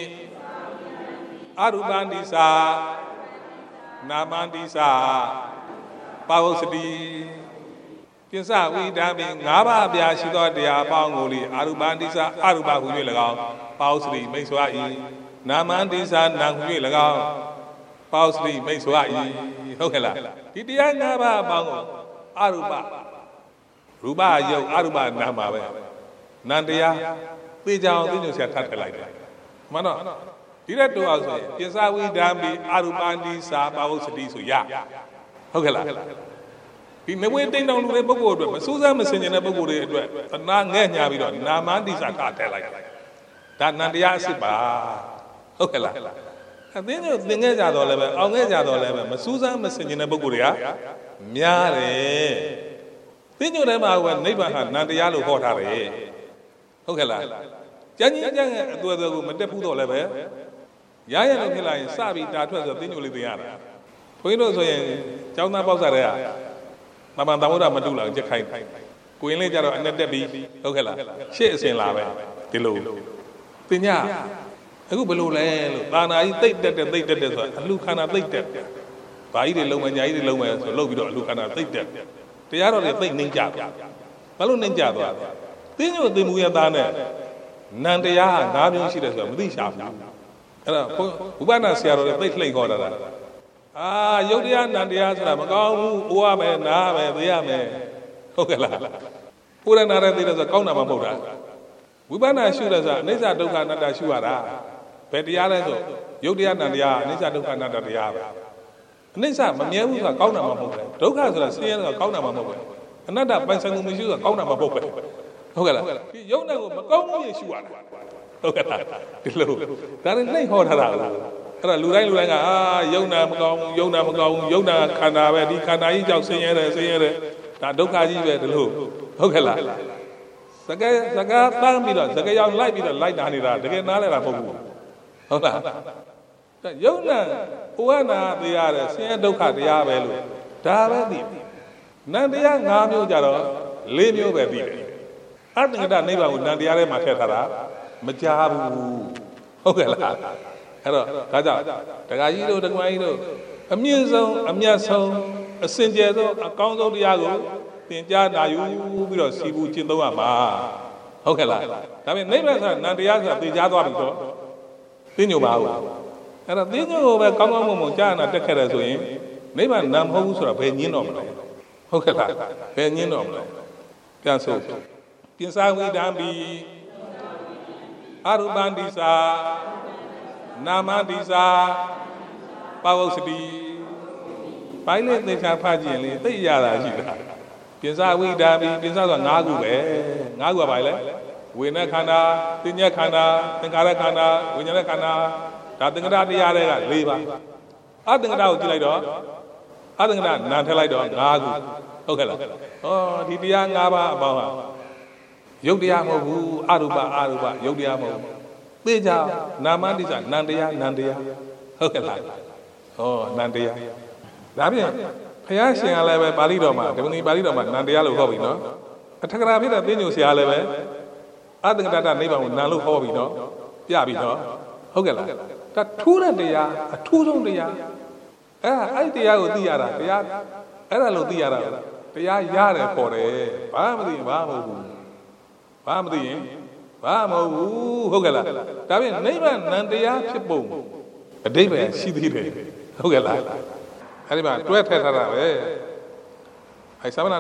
အရူပန္တိစာနာမန္တိစာပါဝုစတိကိစ္ဆာဝိဓမ္မိ5ပါးအပြာရှိသောတရားအပေါင်းကိုလေအရူပန္တိစာအရူပဟူ၍၎င်းပါဝုစတိမိတ်ဆွာ၏နာမန္တိစာနာဟူ၍၎င်းပါဝုစတိမိတ်ဆွာ၏ဟုတ်ကဲ့လားဒီတရား5ပါးအပေါင်းကိုအရူပရူပယုတ်အရူပနာမပဲနန္တရားသိကြအောင်သိညွှန်ဆရာထပ်ထည့်လိုက်တယ်မှန်တော့ဒီတဲ့တူအောင်ဆိုရင်ကိစ္ဆာဝိဓမ္မိအရူပန္တိစာပါဝုစတိဆိုရဟုတ်ကဲ့လားဒီနဝေတိန်တောင်လူတွေပုဂ္ဂိုလ်အတွက်မစူးစမ်းမစင်ကြတဲ့ပုဂ္ဂိုလ်တွေအတွက်သနာငဲ့ညာပြီးတော့နာမန္တိစာကထည့်လိုက်ဒါနန္တရားအစစ်ပါဟုတ်ကဲ့လားအသင်းတို့သင်ခဲ့ကြတော့လည်းပဲအောင်ခဲ့ကြတော့လည်းပဲမစူးစမ်းမစင်ကြတဲ့ပုဂ္ဂိုလ်တွေကများတယ်သင်ညိုထဲမှာကနိဗ္ဗာန်ဟာနန္တရားလို့ဟောထားတယ်ဟုတ်ကဲ့လားကျန်ကြီးကျန်တဲ့အသွယ်သွယ်ကိုမတက်ဘူးတော့လည်းပဲရရလို့ဖြစ်လာရင်စပြီးတာထွက်ဆိုသင်ညိုလေးသင်ရတာဘုန်းကြီးတို့ဆိုရင်ကျောင်းသားပေါက်စားတဲ့ကမမန်တမုဒ္ဒမတုလာကြက်ခိုင်းကိုရင်လေးကြတော့အနဲ့တက်ပြီးဟုတ်ကဲ့လားရှေ့အစဉ်လာပဲဒီလိုသင်ညအခုဘယ်လိုလဲလို့သာနာကြီးသိတ်တက်ဆိုအလှခန္ဓာသိတ်တက်ဘာကြီးတွေလုံးမညာကြီးတွေလုံးမယ်ဆိုလှုပ်ပြီးတော့အလှခန္ဓာသိတ်တက်တရားတော်တွေသိတ်နှိမ့်ကြဘာလို့နှိမ့်ကြသွားသင်ညိုသင်မူရသားနဲ့နန္တရားဟာ၅မျိုးရှိတယ်ဆိုတာမသိရှာဘူးအဲ့ဒါဥပနာဆရာတော်တွေသိတ်လှိမ့်ခေါ်တာယုတ်တရားနန္တရားဆိုတာမကောင်းဘူးအိုးရမယ်နားရမယ်သိရမယ်ဟုတ်ကဲ့လားပူရနာတဲ့သိတယ်ဆိုကောင်းတာမှမဟုတ်တာဝိပဿနာရှုတယ်ဆိုတာအနိစ္စဒုက္ခအနတ္တရှုရတာဘယ်တရားလဲဆိုယုတ်တရားနန္တရားအနိစ္စဒုက္ခအနတ္တတရားပဲအနိစ္စမမြဲဘူးဆိုတာကောင်းတာမှမဟုတ်ဘူးဒုက္ခဆိုတာဆင်းရဲဆိုတာကောင်းတာမှမဟုတ်ဘူးအနတ္တပိုင်ဆိုင်မှုမရှိဆိုတာကောင်းတာမှမဟုတ်ဘူးဟုတ်ကဲ့လားဒီယုတ်နဲ့ကိုမကောင်းဘူးရှုရတာဟုတ်ကဲ့လားဒီလိုဒါနဲ့နှိမ့်ဟောထားတာလို့အဲ့ဒါလူတိုင်းကယုံနာမကောင်းဘူးယုံနာခန္ဓာပဲဒီခန္ဓာကြီးကြောင့်ဆင်းရဲတယ်ဒါဒုက္ခကြီးပဲဒီလိုဟုတ်ကဲ့လားစကားတန်းပြီးတော့စကားရောက်လိုက်ပြီးတော့လိုက်တာနေတာတကယ်နားလဲတာမဟုတ်ဘူးဟုတ်လားယုံနာဥဝနာတရားတယ်ဆင်းရဲဒုက္ခတရားပဲလို့ဒါပဲသိနန္တရား၅မျိုးကြတော့၄မျိုးပဲသိတယ်အတ္တကတနိဗ္ဗာန်ကိုနန္တရားထဲမှာထည့်ထားတာမကြားဘူးဟုတ်ကဲ့လားအဲ့တော့ဒါကြောင့်ဒကာကြီးတို့ဒကမကြီးတို့အမြင့်ဆုံးအမြတ်ဆုံးအစင်ကြယ်ဆုံးအကောင်းဆုံးတရားကိုသင်ကြားနာယူပြီးတော့စီဘူးကျင့်သုံးရမှာဟုတ်ကဲ့လားဒါပေမဲ့နိဗ္ဗာန်ဆိုတာနန္တရားဆိုတာသိကြားသွားပြီတော့သိညိုပါဘူးအဲ့တော့သိညိုကိုပဲကောင်းကောင်းမွန်ကြားနာတက်ခဲ့တယ်ဆိုရင်နိဗ္ဗာန်နာမဟုတ်ဘူးဆိုတာဘယ်ညင်းတော့မလဲဟုတ်ကဲ့လားဘယ်ညင်းတော့မလဲပြန်ဆိုကိစ္ဆာဝိဓမ္မိအရူပန္တိစာနာမန္တိစာပါဝုစတိပိုင်းလေးသေချာဖတ်ကြည့်ရင်လေသိရတာရှိတာပြင်စာဝိဒါပြီးပြင်စာဆိုတာ၅ခုပဲ၅ခုကဘာလဲဝိညာဉ်ခန္ဓာသင်္ညက်ခန္ဓာသင်္ခါရခန္ဓာဝိညာဉ်ခန္ဓာဒါသင်္ခါရတရားတွေက၄ပါးအသင်္ခါရကိုကြည့်လိုက်တော့အသင်္ခါရနာထည့်လိုက်တော့၅ခုဟုတ်ကဲ့လားဟောဒီတရား၅ပါးအပေါင်းဟာရုပ်တရားမဟုတ်ဘူးအရူပရုပ်တရားမဟုတ်ဘူးသိကြနာမတိစနန္တရားဟုတ်ကဲ့လားဟောနန္တရားဒါဖြင့်ဘုရားရှင်ကလည်းပဲပါဠိတော်မှာဒီမင်းပါဠိတော်မှာနန္တရားလို့ဟောပြီနော်အထက်ကရာဖြစ်တဲ့သိညိုဆရာလည်းပဲအသင်္ကတနိဗ္ဗာန်ကိုနံလို့ဟောပြီနော်ပြပြီနော်ဟုတ်ကဲ့လားဒါထူးတဲ့တရားအထူးဆုံးတရားအဲ့ဒီတရားကိုသိရတာတရားအဲ့ဒါလို့သိရတာတရားရတယ်ပေါ်တယ်ဘာမသိရင်ဘာမဟုတ်ဘူးဘာမသိရင်ဘာမဟုတ်ဘူးဟုတ်ကဲ့လားဒါဖြင့်နိဗ္ဗာန်နံတရားဖြစ်ပုံအဓိပ္ပာယ်ရှိသေးတယ်ဟုတ်ကဲ့လားအဲ့ဒီမှာတွဲထည့်ထားတာပဲအဲ့သမဏ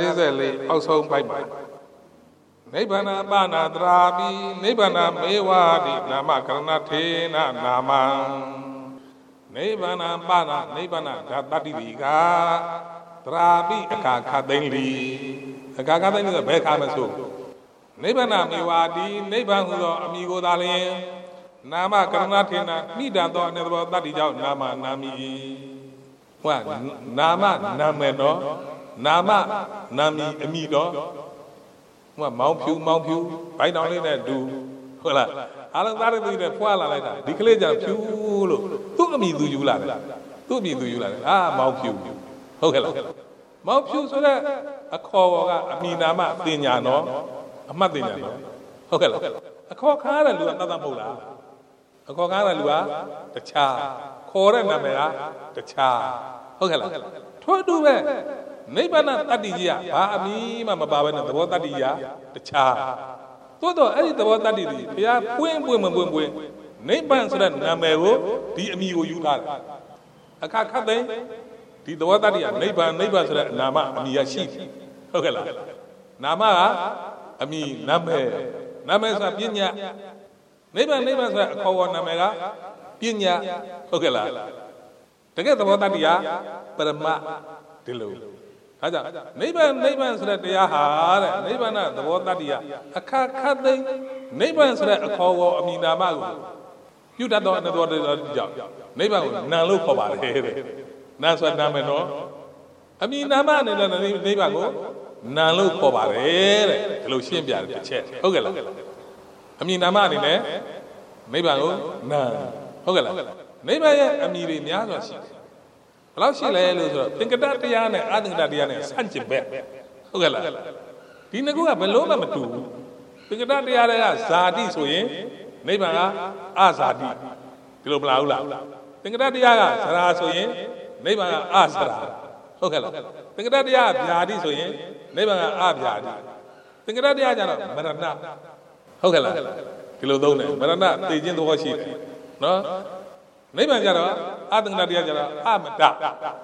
244အောက်ဆုံးပိုက်ပါနိဗ္ဗာန်ပါဏတရာပိနိဗ္ဗာန်မေဝတိနာမကရဏထေနနာမံနိဗ္ဗာန်ပါဏနိဗ္ဗာန်ဓာတ္တိဝိကတရာပိအခါခသိမ့်လီအခါခသိမ့်လီဆိုဘယ်ခါမဆိုနိဗ္ဗာန်မေဝတိနိဗ္ဗာန်ဟူသောအမိကိုသာလျှင်နာမကရဏထေနမိတတ်သောအနေသောတတ္တိကြောင့်နာမနာမိဟုတ်နာမနာမယ်နော်နာမနာမီအမိတော့ဟိုမောင်ဖြူဘိုင်းတောင်လေးနဲ့ဒူဟုတ်လားအားလုံးသားတွေနဲ့ဖွာလာလိုက်တာဒီကလေးကျဖြူလို့သူ့အမိသူယူလာတယ်သူ့အမိသူယူလာတယ်မောင်ဖြူဟုတ်ကဲ့လားမောင်ဖြူဆိုတဲ့အခေါ်ကအမိနာမတင်ညာနော်အမှတ်တင်ညာနော်ဟုတ်ကဲ့လားအခေါ်ခါရတဲ့လူကတတ်တတ်မဟုတ်လားအခေါ်ခါရတဲ့လူကတခြားခေါ်တဲ့နာမည်ကတခြားဟုတ်ကဲ့လားထို့တူပဲနိဗ္ဗာန်တတ္တိကြီးကဘာအမီးမှမပါဘဲနဲ့သဘောတတ္တိကြီးကတခြားသို့တော့အဲ့ဒီသဘောတတ္တိကြီးဘုရားပွင့်နိဗ္ဗာန်ဆိုတဲ့နာမည်ကိုဒီအမီကိုယူထားတယ်အခါခတ်သိဒီသဘောတတ္တိကနိဗ္ဗာန်ဆိုတဲ့နာမအမီကရှိဟုတ်ကဲ့လားနာမကအမီနာမည်ဆိုတာပညာနိဗ္ဗာန်ဆိုတဲ့အခေါ်အဝေါ်နာမည်ကပညာဟုတ်ကဲ့လားတကယ်သဘောတတ္တိကပရမဒီလိုဒါကြောင့်နိဗ္ဗာန်ဆိုတဲ့တရားဟာတဲ့နိဗ္ဗာန်သဘောတတ္တိကအခါခတ်သိနိဗ္ဗာန်ဆိုတဲ့အခေါ်အဝေါ်အမည်နာမကိုပြုတတ်သောအနတ္တကြောင့်နိဗ္ဗာန်ကိုနံလို့ခေါ်ပါတယ်တဲ့နံဆိုတာနာမည်နော်အမည်နာမနဲ့နိဗ္ဗာန်ကိုနံလို့ခေါ်ပါတယ်တဲ့ဒီလိုရှင်းပြတယ်တစ်ချက်ဟုတ်ကဲ့လားအမည်နာမအနေနဲ့နိဗ္ဗာန်ကိုနံဟုတ်ကဲ့လားနိဗ္ဗာန်ရဲ့အမည်တွေများစွာရှိတယ်ဘယ်လောက်ရှိလဲလို့ဆိုတော့သင်္ကတတရားနဲ့အသင်္ကတတရားနဲ့ဆန့်ကျင်ဘက်ဟုတ်ကဲ့လားဒီနှစ်ခုကဘယ်လို့မှမတူဘူးသင်္ကတတရားတွေကဇာတိဆိုရင်နိဗ္ဗာန်ကအဇာတိဒီလိုမလားဟုတ်လားသင်္ကတတရားကဇရာဆိုရင်နိဗ္ဗာန်ကအဇရာဟုတ်ကဲ့လားသင်္ကတတရားကဗျာတိဆိုရင်နိဗ္ဗာန်ကအဗျာတိသင်္ကတတရားကျတော့မရဏဟုတ်ကဲ့လားဒီလိုသုံးတယ်မရဏသိခြင်းသဘောရှိတယ်နော်နိဗ္ဗာန်ကျတော့အသင်္ကတတရားကျတော့အမတကို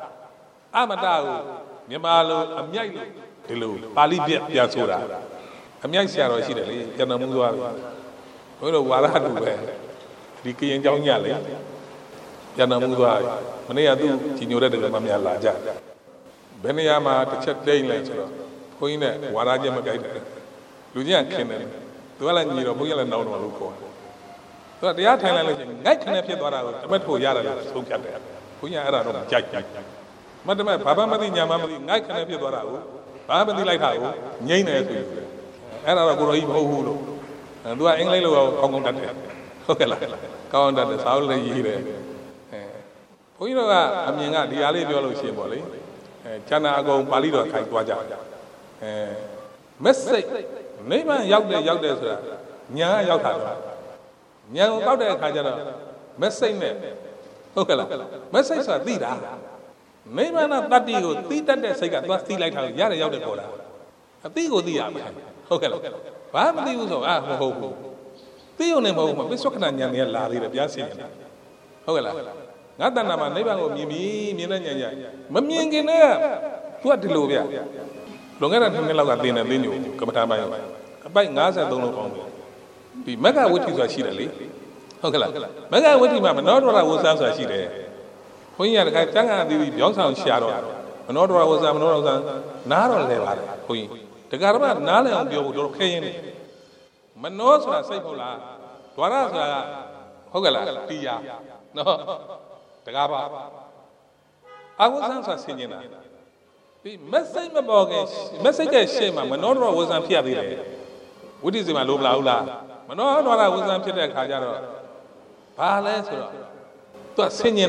မြန်မာလိုအမြိုက်လို့ဒီလိုပါဠိပြပြန်ဆိုတာအမြိုက်ဆရာတော်ရှိတယ်လေကျန်တော်မူသွားပြီဘုန်းတော်ဝါရတူပဲဒီကရင်เจ้าညလေကျန်တော်မူသွားပြီမနေ့ကသူကြီးညိုတဲ့တကယ်မှများလာကြဘယ်နေရာမှာတစ်ချက်တိတ်လိုက်ဆိုတော့ဘုန်းကြီးနဲ့ဝါရချက်မကြိုက်တယ်လူကြီးကခင်တယ်သူကလည်းညီတော့ဘုန်းကြီးကလည်းနောင်တော်လို့ခေါ်သူကတရားထိုင်လိုက်လို့ရှိရင်ငိုက်ခနဲ့ဖြစ်သွားတာကိုတမက်ထိုရတယ်လို့သုံးဖြတ်တယ်ဘုန်းကြီးအဲ့ဒါတော့ကြိုက်မတမက်ဘာမှမသိညာမှမသိငိုက်ခနဲ့ဖြစ်သွားတာကိုဘာမှမသိလိုက်တာကိုငိမ့်တယ်ဆိုပြီးအဲ့ဒါတော့ကိုတော်ကြီးမဟုတ်ဘူးလို့သူကအင်္ဂလိပ်လိုကောင်းကောင်းတတ်တယ်ဟုတ်ကဲ့လားကောင်းကောင်းတတ်တယ်စာအုပ်လည်းရေးတယ်ဘုန်းကြီးတို့ကအမြင်ကဒီအားလေးပြောလို့ရှိရင်ပေါ့လေကျန်တာအကုန်ပါဠိတော်ခိုင်သွားကြမက်ဆေ့နိဗ္ဗာန်ရောက်တယ်ဆိုတာညာရောက်တာတော့ညာကိုတောက်တဲ့အခါကျတော့မက်ဆေ့နဲ့ဟုတ်ကဲ့လားမက်ဆေ့ဆိုတာသိတာနိဗ္ဗာန်တတ္တိကိုသိတတ်တဲ့စိတ်ကသွားသိလိုက်တာကိုရတယ်ရောက်တယ်ပေါ်တာအသိကိုသိရမယ်ဟုတ်ကဲ့လားဘာမသိဘူးဆိုမဟုတ်ဘူးသိုံနဲ့မဟုတ်ဘူးပစ္စုခဏဉာဏ်နဲ့လာသေးတယ်ပြားစင်နေတာဟုတ်ကဲ့လားငါတဏ္ဍာမှာနိဗ္ဗာန်ကိုမြင်တဲ့ဉာဏ်ရမမြင်ခင်နဲ့သူကဒီလိုဗျလွန်ခဲ့တဲ့နှစ်လောက်ကသင်တယ်သင်ညိုကမ္ဘာပိုင်းအပိုက်53လုံးကောင်းတယ်ဒီမက္ကဝိတ္တိဆိုတာရှိတယ်လေဟုတ်ကဲ့လားမက္ကဝိတ္တိမှာမနောဒရဝဆန်းဆိုတာရှိတယ်ဘုန်းကြီးကတခါကျမ်းဂန်အသီးသီးပြောင်းဆောင်ရှာတော့ Menor was a menor than Naro Leva, the Garba Nala and the Kane. Manos are Sapola, Tuaras Hogala, Tia, no, the Gaba. I was answer singing. The message shame, Menor was on Pia. What is my Lula? Menor was on Pia Kajaro. Palace, to singing,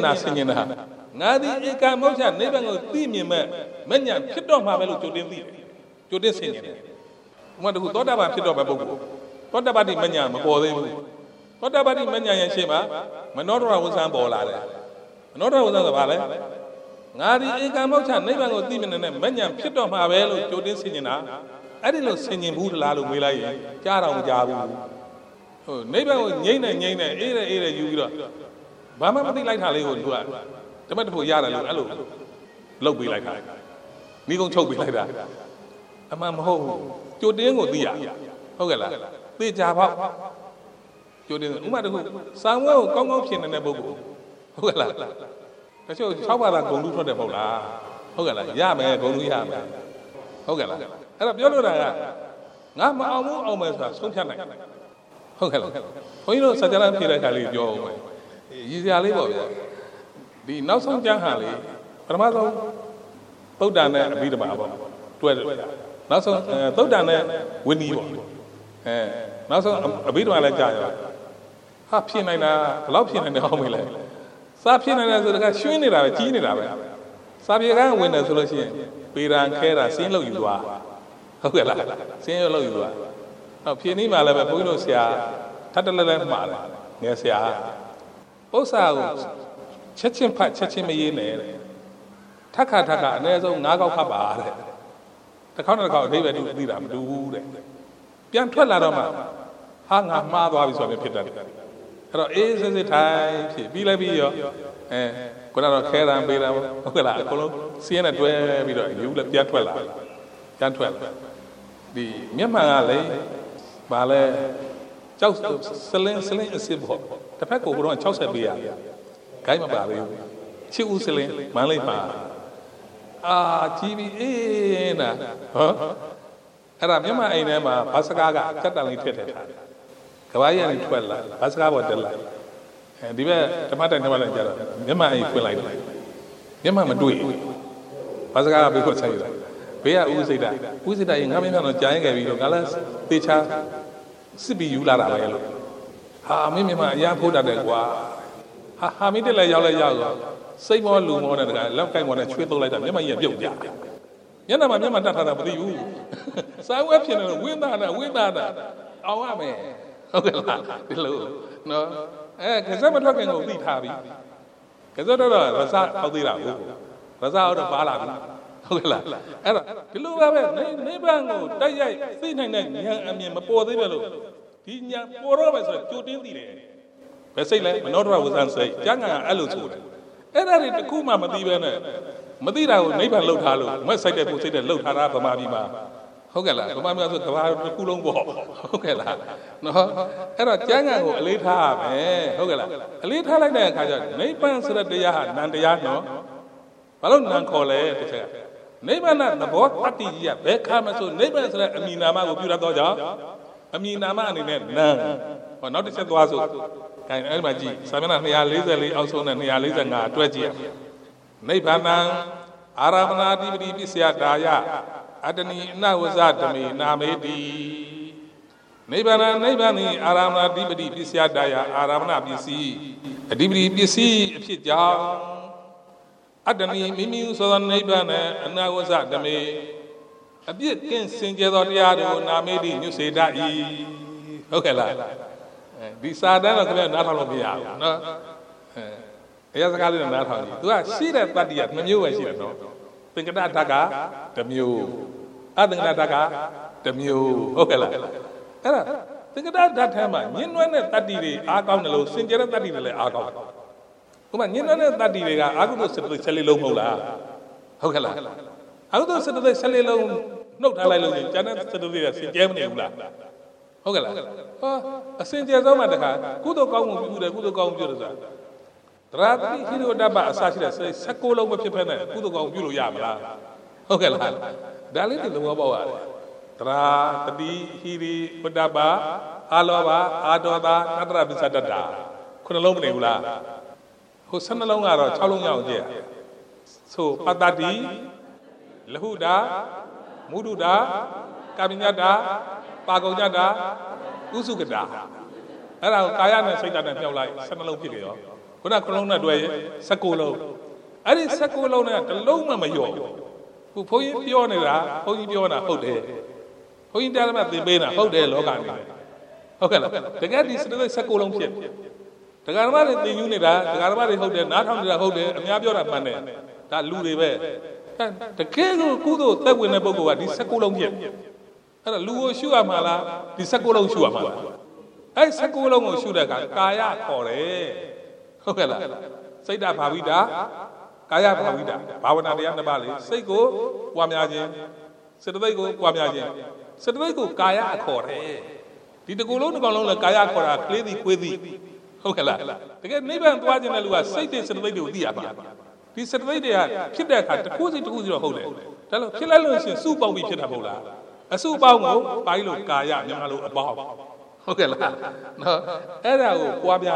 Nadi Eka Moja, never go see me, Menyan, keep on my value to this singing. What who thought about it of a book? What about the Menyan, what about the Menyan and Shema? Menora was on Bola. Menora was on the valley. Nadi Eka Moja, never go see me, Menyan, keep on my value to this singing. I didn't sing in Budala, Wilay, Jara Jabu. Neighbor, Yana, Era, you. Bama like Hollywood. The matter for Yara, hello, low be like that. Me don't choke be like that. A man home, Jodin Dia. Hogala, the Java. Jodin, Umadu, Samuel, Congopian and Ebogo. Hogala. I show how about I go for the Bola. Hogala, Yama, go to Yama. Hogala. And a Yoda. Nama almost something. Hogala. Oh, you know, Sataran Peter Kali, your way. Usually, the Nelson Jahali, Ramado, Bodana, read about 12. Nelson, Bodana, Winnie, Nelson, a bit like Jaya. Happy Nina, Lopin and the Homile. Sapian and the Shunira, Tinira. Sabian win a solution. Piran Kera, Saint Louis. Hogala, Saint Louis. Now, Pianima, Punosia, Tatala Mara, yes, ya. Osa. Chachim Pat Chachim Yen Taka, Nezo Nago Haba. The counter called David do Liram do. Pian Twalarama. Hang a mother is on the pit. There is a time, Villa Vio, and Kodara Kera and Bela, Colo, Siena Dware, you let Piatwella. Piantwell. The Miamale, Bale, Selling a simple. The Paco who run Chelsea. Kaima Bari, Chusili, Malipa. TV, huh? And I'm Yama Inema, Pasagaga, Catalan Tete. Kawaya and Twella, Pasagava Della. And the Tamata Never Jara, Yama Equalite. Yama Madui. Pasagaga because I say, where Uzida? Uzida in having on a giant Galas, Picha, Sibi Yula. Ah, Mimima, Yapuda de Gua. Ha, me de la Yala, say more loom than I love kind when I twiddle like a Yama Yoga. Yanama Yamata with you. So I wept in a winner. Oh, man. Below. No, because I'm talking of the Tabi. Because I don't know, was out of Bala. Below, neighbor, Daya, thinking, I mean, before they will. Tina, 4 hours of 2 days. Pesela, Menora was answered, Janga Alusu. And I did the Kuma Madira, neighbor load Halo, must say that would say that load Harapa Mabima. Hogala, Mamma was the Kulong Walk. Hogala. No, and a Janga, a late half, Hogala. A late half like that, neighbor said that they are Nandayano. Balon Nancole, neighbor not the board party yet, they come so neighbors that Aminama will be a doja. Aminama in it, none. Or not the Satuazo. Kind of energy. Samana Nializali also Nializanga, 20. Neighbor Aramana Dibisia Daya. Adani na was Adami, Namedi. Neighbor Aramana Dibidi Bisia Daya, Aramana BC. A Dibidi BC, Pija. Adani Mimi so neighbor and I was Adami. A bit can sing Yado Namedi, you say that ye. Okay. These are not all of the hour. No, yes, I got it in that house. Do I see that body at Menu? I see it. Think of that Daga, the mule. I think that Daga, the mule. Okay, think of that time. You know that day, I got a little singer that day. I got. Come on, you know that day, I go to the Cello Mola. Okay, I go to the Cello, no, Talalu, Janet, to the Germany. Okay, a Saint Yazama, good or come with the good or come with တရားတိဟိရိဝတ္တပအစရှိတဲ့16လုံးမဖြစ်ဖက်နဲ့ကုသိုလ်ကောင်းပြုလို့ရမလားဟုတ်ကဲ့လားဒါလေးဒီသဘောပေါက်ရတယ်တရားတတိဟိရိဝတ္တပအာလောဘအာဒေါသတတ္တရပိစ္ဆတတ္တာခုနှလုံးမနေဘူးလားဟို12လုံးကတော့6လုံးရအောင်ကြည့်ဆိုပတ္တတိလဟုတာမုဒုတာကာမိညတာပါကုညတာဥစုကတာအဲ့ဒါကိုကာယနဲ့စိတ်ဓာတ်နဲ့မြှောက်လိုက်12လုံးဖြစ်တယ်ရောခုနကလုံးနဲ့တွဲ16လုံးအဲ့ဒီ16လုံးနဲ့တစ်လုံးမှမလျော့ဘူးဘုန်းကြီးပြောနေတာဘုန်းကြီးပြောတာဟုတ်တယ်ဘုန်းကြီးတရားဓမ္မသင်ပေးတာဟုတ်တယ်လောကကြီးဟုတ်ကဲ့လားတကယ်ဒီ16လုံးဖြစ်တရားဓမ္မတွေသင်ယူနေတာတရားဓမ္မတွေဟုတ်တယ်နားထောင်နေတာဟုတ်တယ်အများပြောတာမှန်တယ်ဒါလူတွေပဲတကယ်ကိုကုသိုလ်သက်ဝင်တဲ့ပုဂ္ဂိုလ်ကဒီ16လုံးဖြစ်အဲ့တော့လူကိုရှုရမှာလားဒီ16လုံးရှုရမှာလားအဲ့16လုံးကိုရှုတဲ့အခါကာယခေါ်တယ်ဟုတ်ကဲ့လားစိတ်ဓာတ်ဘာဝိတာကာယဘာဝိတာဘာဝနာတရားနှစ်ပါးလေစိတ်ကိုပွားများခြင်းစေတသိက်ကိုပွားများခြင်းစေတသိက်ကိုကာယခေါ်တယ်ဒီတစ်ခုလုံးတစ်ကောင်လုံးလည်းကာယခေါ်တာကလေးသည်ခွေးသည်ဟုတ်ကဲ့လားတကယ်နိဗ္ဗာန်သွားခြင်းတဲ့လူကစိတ်တွေစေတသိက်တွေကိုသိရပါဒီစေတသိက်တွေကဖြစ်တဲ့အခါတစ်ခုစီတစ်ခုစီတော့ဟုတ်တယ်ဒါလို့ဖြစ်လိုက်လို့ရှိရင်စုပေါင်းပြီးဖြစ်တာမဟုတ်လားအစုပေါင်းကိုပိုင်းလို့ကာယမြန်မာလိုအပေါင်းဟုတ်ကဲ့လားနော်အဲ့ဒါကိုပွားများ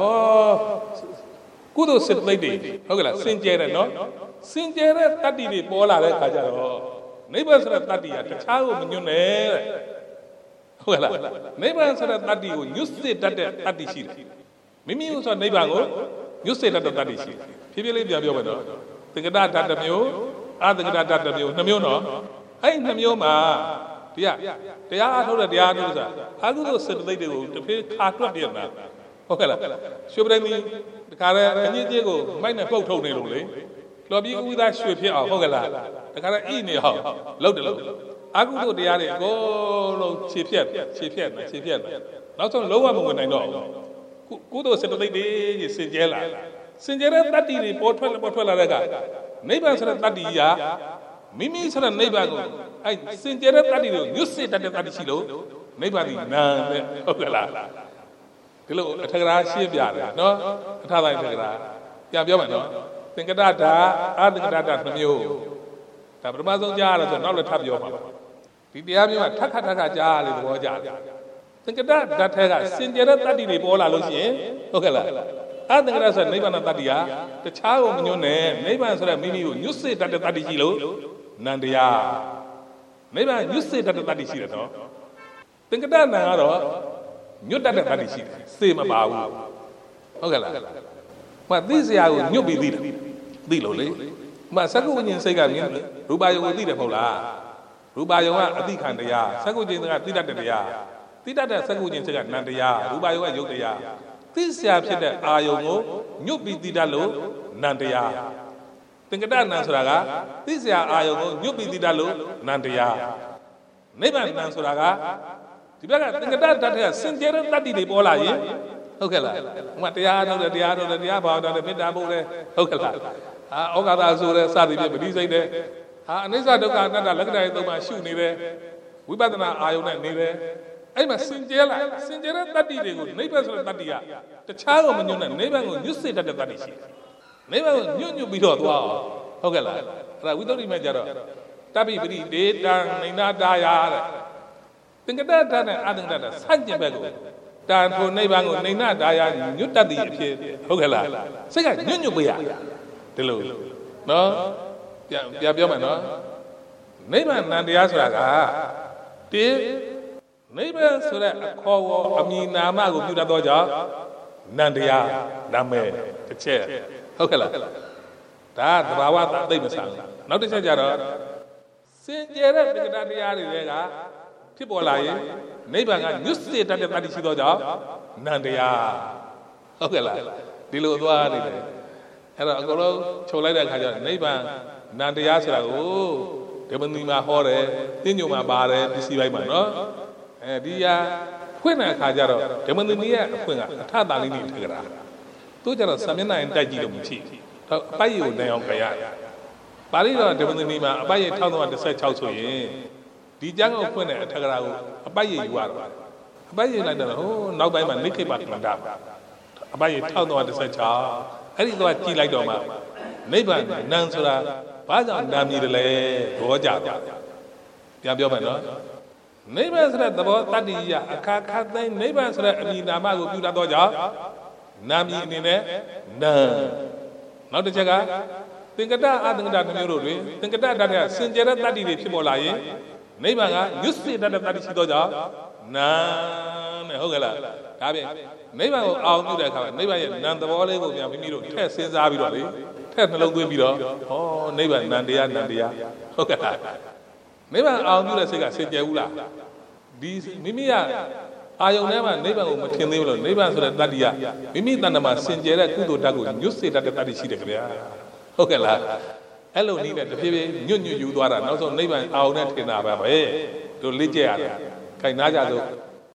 ကုသိုလ်စေတသိက်တွေဟုတ်ကဲ့လားစင်ကြဲတယ်နော်စင်ကြဲတဲ့တတ္တိတွေပေါ်လာတဲ့အခါကျတော့နိဗ္ဗာန်ဆိုတဲ့တတ္တိကတခြားကိုမညွတ်နဲ့တဲ့ဟုတ်ကဲ့လားနိဗ္ဗာန်ဆိုတဲ့တတ္တိကိုညွတ်စေတတ်တဲ့တတ္တိရှိတယ်မိမိဥစ္စာနိဗ္ဗာန်ကိုညွတ်စေတတ်တဲ့တတ္တိရှိတယ်ဖြည်းဖြည်းလေးပြန်ပြောမယ်နော်သင်္ကတဓာတ်တစ်မျိုးအသင်္ကတဓာတ်တစ်မျိုး2မျိုးနော်အဲ့ဒီ2မျိုးမှာတရားအားထုတ်တဲ့တရားအားထုတ်ဆိုတာအာဟုသောစေတသိက်တွေကိုတစ်ဖေးခါတွက်ပြနေတာဟုတ်ကဲ့လားရွှေပရိသီတခါတည်းအညစ်အကြေးကိုမိုက်နဲ့ပုတ်ထုတ်နေလို့လေလော်ပြီးဥသားရွှေဖြစ်အောင်ဟုတ်ကဲ့လားတခါတည်းဣနေအောင်လှုပ်တယ်လို့အာဟုသောတရားတွေအကုန်လုံးခြေဖြတ်နောက်ဆုံးလုံးဝမဝင်နိုင်တော့ကုသိုလ်စေတသိက်တွေစင်ကြဲလာစင်ကြဲတဲ့တတ္တိတွေပေါ်ထွက်လာတဲ့ကနိဗ္ဗာန်ဆိုတဲ့တတ္တိကမိမိဆိုတဲ့နိဗ္ဗာန်ကိုအဲ့စင်ကြဲတဲ့တတ္တိတွေကိုညွတ်စေတတ်တဲ့တတ္တိရှိလို့နိဗ္ဗာန်ဒီနာနဲ့ဟုတ်ကဲ့လားဒီလိုအထက်ကရာရှင်းပြတယ်နော်အထတိုင်းထက်ကရာပြန်ပြောမယ်နော်သင်္ကတဓာတ်အသင်္ကတဓာတ်2မျိုးဒါပထမဆုံးကြားရတယ်ဆိုတော့နောက်လည်းထပ်ပြောပါဒီတရားမျိုးကထပ်ခါကြားရလေသဘောကျတယ်သင်္ကတဓာတ်ထဲကစင်ကြဲတဲ့တတ္တိတွေပေါ်လာလို့ရှိရင်ဟုတ်ကဲ့လားအသင်္ကတဆိုတဲ့နိဗ္ဗာန်တတ္တိကတခြားကိုမညွတ်နဲ့နိဗ္ဗာန်ဆိုတဲ့မိမိကိုညွတ်စေတတ်တဲ့တတ္တိရှိလို့နန္တရားနိဗ္ဗာန်ညွတ်စေတတ်တဲ့တတ္တိရှိတယ်နော်သင်္ကတနံကတော့ညွတ်တတ်တဲ့တတ္တိရှိတယ်စေမပါဘူးဟုတ်ကဲ့လားမသိစရာကိုညွတ်ပြီးသိလို့လေမစကုဝိညာဉ်စိတ်ကမြင်ရူပါယုံကိုသိတယ်မဟုတ်လားရူပါယုံကအသိခံတရားစကုဝိညာဉ်ကသိတတ်တဲ့တရားသိတတ်တဲ့စကုဝိညာဉ်စိတ်ကနံတရားရူပါယုံကယုတ်တရားသိစရာဖြစ်တဲ့အာယုံကိုညွတ်ပြီးသိတတ်လို့နံတရားသင်္ကတနံဆိုတာကသိစရာအာယုံကိုညွတ်ပြီးသိတတ်လို့နံတရားနိဗ္ဗာန်နံဆိုတာကဒီဘက်ကသင်္ကတဓာတ်ထဲကစင်ကြဲတဲ့တတ္တိတွေပေါ်လာရင်ဟုတ်ကဲ့လားဥမာတရားထုတ်တယ်တရားဘာဝတယ်မေတ္တာပို့တယ်ဟုတ်ကဲ့လားဩဃာတဆိုတဲ့စသည်ဖြင့်ပဋိစိတ်တယ်အနိစ္စဒုက္ခအနတ္တလက္ခဏာတွေသုံးပါရှုနေတယ်ဝိပဿနာအာယုံနဲ့နေတယ်အဲ့မှာစင်ကြဲတဲ့တတ္တိတွေကိုနိဗ္ဗာန်ဆိုတဲ့တတ္တိကတခြားကိုမညွတ်နဲ့နိဗ္ဗာန်ကိုညွတ်စေတတ်တဲ့တတ္တိရှိတယ်နိဗ္ဗာန်ကိုညွတ်ပြီးတော့သွားအောင်ဟုတ်ကဲ့လားအဲ့ဒါဝိသုဒ္ဓိမဲ့ကြတော့တပိပရိဒေတံနိနာတာယာတဲ့သင်္ကတဓာတ်နဲ့အသင်္ကတဓာတ်ဆန့်ကျင်ဘက်ကိုတန်ထိုနိဗ္ဗာန်ကိုနိနာတာယာညွတ်တတ်တဲ့အဖြစ်ဟုတ်ကဲ့လားစိတ်ကညွတ်ပေးရဒီလိုနော်ပြန်ပြောမယ်နော်နိဗ္ဗာန်နံတရားဆိုတာကနိဗ္ဗာန်ဆိုတဲ့အခေါ်ဝေါ်အမည်နာမကိုပြုတတ်သောကြောင့်နံတရားနာမည်တစ်ချက်ဟုတ်ကဲ့လားဒါသဘာဝသိမ့်မဆန်နောက်တစ်ချက်ကြတော့စင်ကြယ်တဲ့သင်္ကတတရားတွေကဖြစ်ပေါ်လာရင်နိဗ္ဗာန်ကညွတ်စေတတ်တဲ့တတိရှိသောကြောင့်နံတရားဟုတ်ကဲ့လားဒီလိုသွားနေတယ်အဲ့တော့အကုန်လုံးချုပ်လိုက်တဲ့အခါကျတော့နိဗ္ဗာန်နံတရားဆိုတာကိုဒေဝနီမှာဟောတယ်တင်းညိုမှာပါတယ်ပစ္စည်းပိုင်းမှာနော်ဒီဖွင့်တဲ့အခါကျတော့ဒေဝနီရဲ့အဖွင့်ကအထတာလေးနေထကြတာသူကျတော့ဆံမျက်နှာရင်တိုက်ကြည့်လို့မဖြစ်တော့အပိုက်ရကိုနိုင်အောင်ကြရပါဠိတော်ဒေဝနီမှာအပိုက်ရ1316ဆိုရင်ဒီကျမ်းကိုဖွင့်တဲ့အထကရာကိုအပိုက်ရယူရတော့အပိုက်ရလိုက်တော့ဟိုနောက်ပိုင်းမှာနိခိပ္ပကန္တအပိုက်ရ1316 အဲ့ဒီတော့ကြည်လိုက်တော့မှနိဗ္ဗာန်နံဆိုတာဘာကြောင့်နာမည်တလဲဘောကြတာပြန်ပြောမယ်နော်နိဗ္ဗာန်ဆိုတဲ့သဘောတတ္တိယအခါခါတိုင်းနိဗ္ဗာန်ဆိုတဲ့အမည်နာမကိုပြုတတ်တော့ကြောင့်နာမည်အနေနဲ့နံနောက်တစ်ချက်ကသင်္ကတအသင်္ကတမျိုးတို့တွင်သင်္ကတတတ္တကစင်ကြယ်တဲ့တတ္တိတွေဖြစ်ပေါ်လာရင်နိဗ္ဗာန်ကညွတ်စေတတ်တဲ့တတ္တိရှိတော့ကြောင့်နာနဲ့ဟုတ်ကဲ့လားဒါပြင်နိဗ္ဗာန်ကိုအောင်ပြုတဲ့အခါမှာနိဗ္ဗာန်ရဲ့နံသဘောလေးကိုပြန်မိမိတို့ထည့်စဉ်းစားပြီးတော့လေထည့်နှလုံးသွင်းပြီးတော့ဟောနိဗ္ဗာန်နံတရားဟုတ်ကဲ့လားနိဗ္ဗာန်အောင်ပြုတဲ့စိတ်ကစင်ကြယ်ဘူးလားဒီမိမိကအာယုန်ထဲမှာနိဗ္ဗာန်ကိုမထင်သေးဘူးလို့နိဗ္ဗာန်ဆိုတဲ့တတ္တိကမိမိတဏ္ဍမှာစင်ကြယ်တဲ့ကုသိုလ်ဓာတ်ကိုညွတ်စေတတ်တဲ့တတ္တိရှိတယ်ခင်ဗျာဟုတ်ကဲ့လားအဲ့လိုနည်းနဲ့တဖြည်းဖြည်းညွတ်ယူသွားတာနောက်ဆုံးနိဗ္ဗာန်အောင်နဲ့ထင်တာပဲတို့လေ့ကျက်ရတယ်ခိုင်နာကြစို့